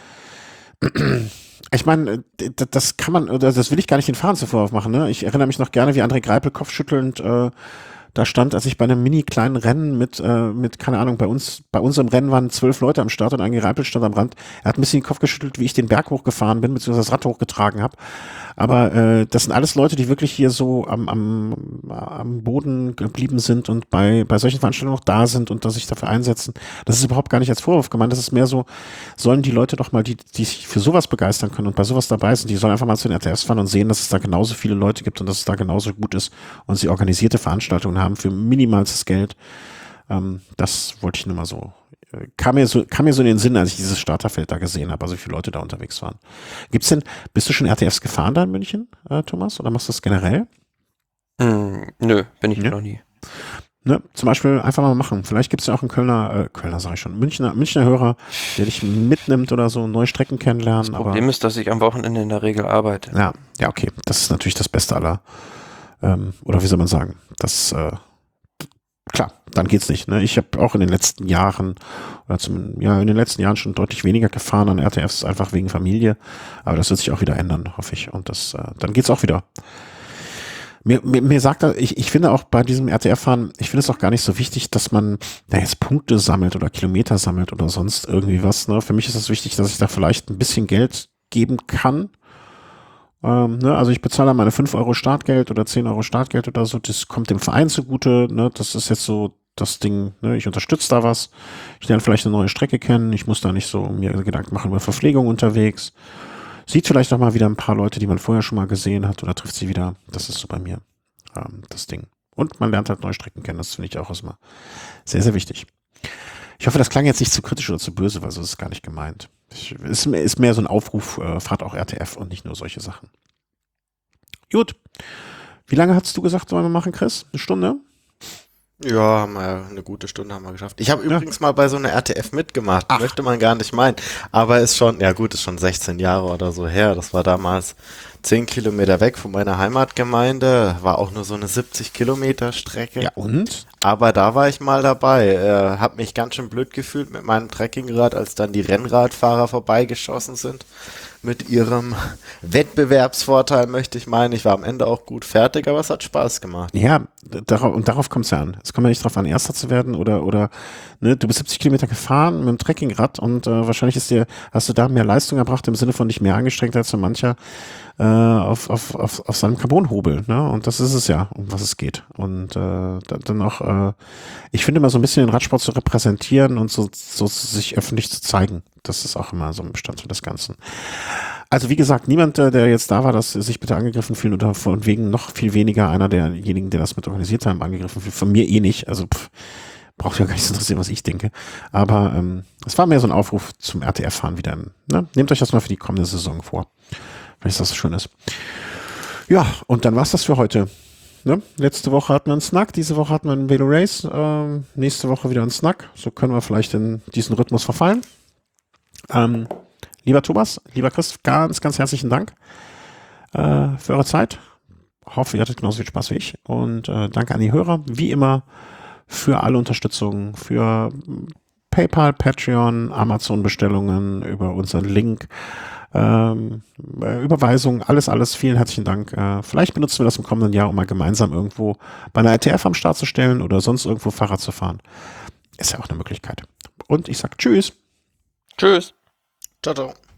ich meine, d- d- das kann man, oder das will ich gar nicht den Fahrern zu Vorwurf machen, ne? Ich erinnere mich noch gerne, wie André Greipel kopfschüttelnd äh, da stand, als ich bei einem mini kleinen Rennen mit, äh, mit, keine Ahnung, bei uns, bei unserem Rennen waren zwölf Leute am Start und André Greipel stand am Rand. Er hat ein bisschen den Kopf geschüttelt, wie ich den Berg hochgefahren bin, beziehungsweise das Rad hochgetragen habe. Aber äh, das sind alles Leute, die wirklich hier so am, am, am Boden geblieben sind und bei, bei solchen Veranstaltungen noch da sind und da sich dafür einsetzen. Das ist überhaupt gar nicht als Vorwurf gemeint. Das ist mehr so, sollen die Leute doch mal, die, die sich für sowas begeistern können und bei sowas dabei sind, die sollen einfach mal zu den R T Fs fahren und sehen, dass es da genauso viele Leute gibt und dass es da genauso gut ist und sie organisierte Veranstaltungen haben für minimalstes Geld. Ähm, das wollte ich nur mal so kam mir so, kam mir so in den Sinn, als ich dieses Starterfeld da gesehen habe, also wie viele Leute da unterwegs waren. Gibt's denn, bist du schon R T Fs gefahren da in München, äh, Thomas, oder machst du das generell? Hm, nö, bin ich Ja. noch nie. Ne, zum Beispiel einfach mal machen. Vielleicht gibt's ja auch einen Kölner, äh, Kölner sage ich schon, Münchner, Münchner Hörer, der dich mitnimmt oder so, neue Strecken kennenlernen. Das Problem aber, ist, dass ich am Wochenende in der Regel arbeite. ja, ja, okay, das ist natürlich das Beste aller, ähm, oder wie soll man sagen, das, äh, klar, dann geht's nicht. Ne? Ich habe auch in den letzten Jahren, oder zum, ja, in den letzten Jahren schon deutlich weniger gefahren an R T Fs, einfach wegen Familie. Aber das wird sich auch wieder ändern, hoffe ich. Und das, äh, dann geht's auch wieder. Mir, mir, mir sagt er, ich, ich finde auch bei diesem R T F-Fahren, ich finde es auch gar nicht so wichtig, dass man da jetzt Punkte sammelt oder Kilometer sammelt oder sonst irgendwie was. Ne? Für mich ist es wichtig, dass ich da vielleicht ein bisschen Geld geben kann. Ähm, ne, also ich bezahle meine fünf Euro Startgeld oder zehn Euro Startgeld oder so, das kommt dem Verein zugute, ne, das ist jetzt so das Ding, ne, ich unterstütze da was, ich lerne vielleicht eine neue Strecke kennen, ich muss da nicht so mir Gedanken machen über Verpflegung unterwegs, sieht vielleicht auch mal wieder ein paar Leute, die man vorher schon mal gesehen hat oder trifft sie wieder, das ist so bei mir ähm, das Ding. Und man lernt halt neue Strecken kennen, das finde ich auch erstmal sehr, sehr wichtig. Ich hoffe, das klang jetzt nicht zu kritisch oder zu böse, weil so ist es gar nicht gemeint. Ich, ist, ist mehr so ein Aufruf, äh, fahrt auch R T F und nicht nur solche Sachen. Gut. Wie lange hast du gesagt, sollen wir machen, Chris? Eine Stunde? Ja, haben wir eine gute Stunde haben wir geschafft. Ich habe Ja. übrigens mal bei so einer R T F mitgemacht. Ach. Möchte man gar nicht meinen. Aber ist schon, ja gut, ist schon sechzehn Jahre oder so her. Das war damals zehn Kilometer weg von meiner Heimatgemeinde. War auch nur so eine siebzig Kilometer Strecke. Ja, und? Aber da war ich mal dabei. Äh, hab mich ganz schön blöd gefühlt mit meinem Trekkingrad, als dann die Rennradfahrer vorbeigeschossen sind. Mit ihrem Wettbewerbsvorteil, möchte ich meinen. Ich war am Ende auch gut fertig, aber es hat Spaß gemacht. Ja, darauf, und darauf kommt es ja an. Es kommt ja nicht darauf an, Erster zu werden oder, oder ne, du bist siebzig Kilometer gefahren mit dem Trekkingrad und äh, wahrscheinlich ist dir, hast du da mehr Leistung erbracht im Sinne von dich mehr angestrengt als so mancher äh, auf, auf, auf, auf seinem Carbonhobel. Ne? Und das ist es ja, um was es geht. Und äh, dann auch, äh, ich finde immer so ein bisschen den Radsport zu repräsentieren und so, so sich öffentlich zu zeigen. Das ist auch immer so ein Bestandteil des Ganzen. Also wie gesagt, niemand, der jetzt da war, dass sich bitte angegriffen fühlen oder von wegen noch viel weniger einer derjenigen, der das mit organisiert haben, angegriffen fühlt. Von mir eh nicht. Also pff, braucht ja gar nicht zu interessieren, was ich denke. Aber ähm, es war mehr so ein Aufruf zum R T F-Fahren wieder. Ne? Nehmt euch das mal für die kommende Saison vor. Vielleicht ist das Schönes. Ja, und dann war's das für heute. Ne? Letzte Woche hatten wir einen Snack, diese Woche hatten wir einen Velo Race, ähm, nächste Woche wieder einen Snack. So können wir vielleicht in diesen Rhythmus verfallen. Ähm, lieber Thomas, lieber Chris, ganz, ganz herzlichen Dank äh, für eure Zeit. Hoffe, ihr hattet genauso viel Spaß wie ich. Und äh, danke an die Hörer, wie immer, für alle Unterstützung, für PayPal, Patreon, Amazon-Bestellungen, über unseren Link, ähm, äh, Überweisungen, alles, alles. Vielen herzlichen Dank. Äh, vielleicht benutzen wir das im kommenden Jahr, um mal gemeinsam irgendwo bei einer R T F am Start zu stellen oder sonst irgendwo Fahrrad zu fahren. Ist ja auch eine Möglichkeit. Und ich sag Tschüss. Tschüss. Ciao, ciao.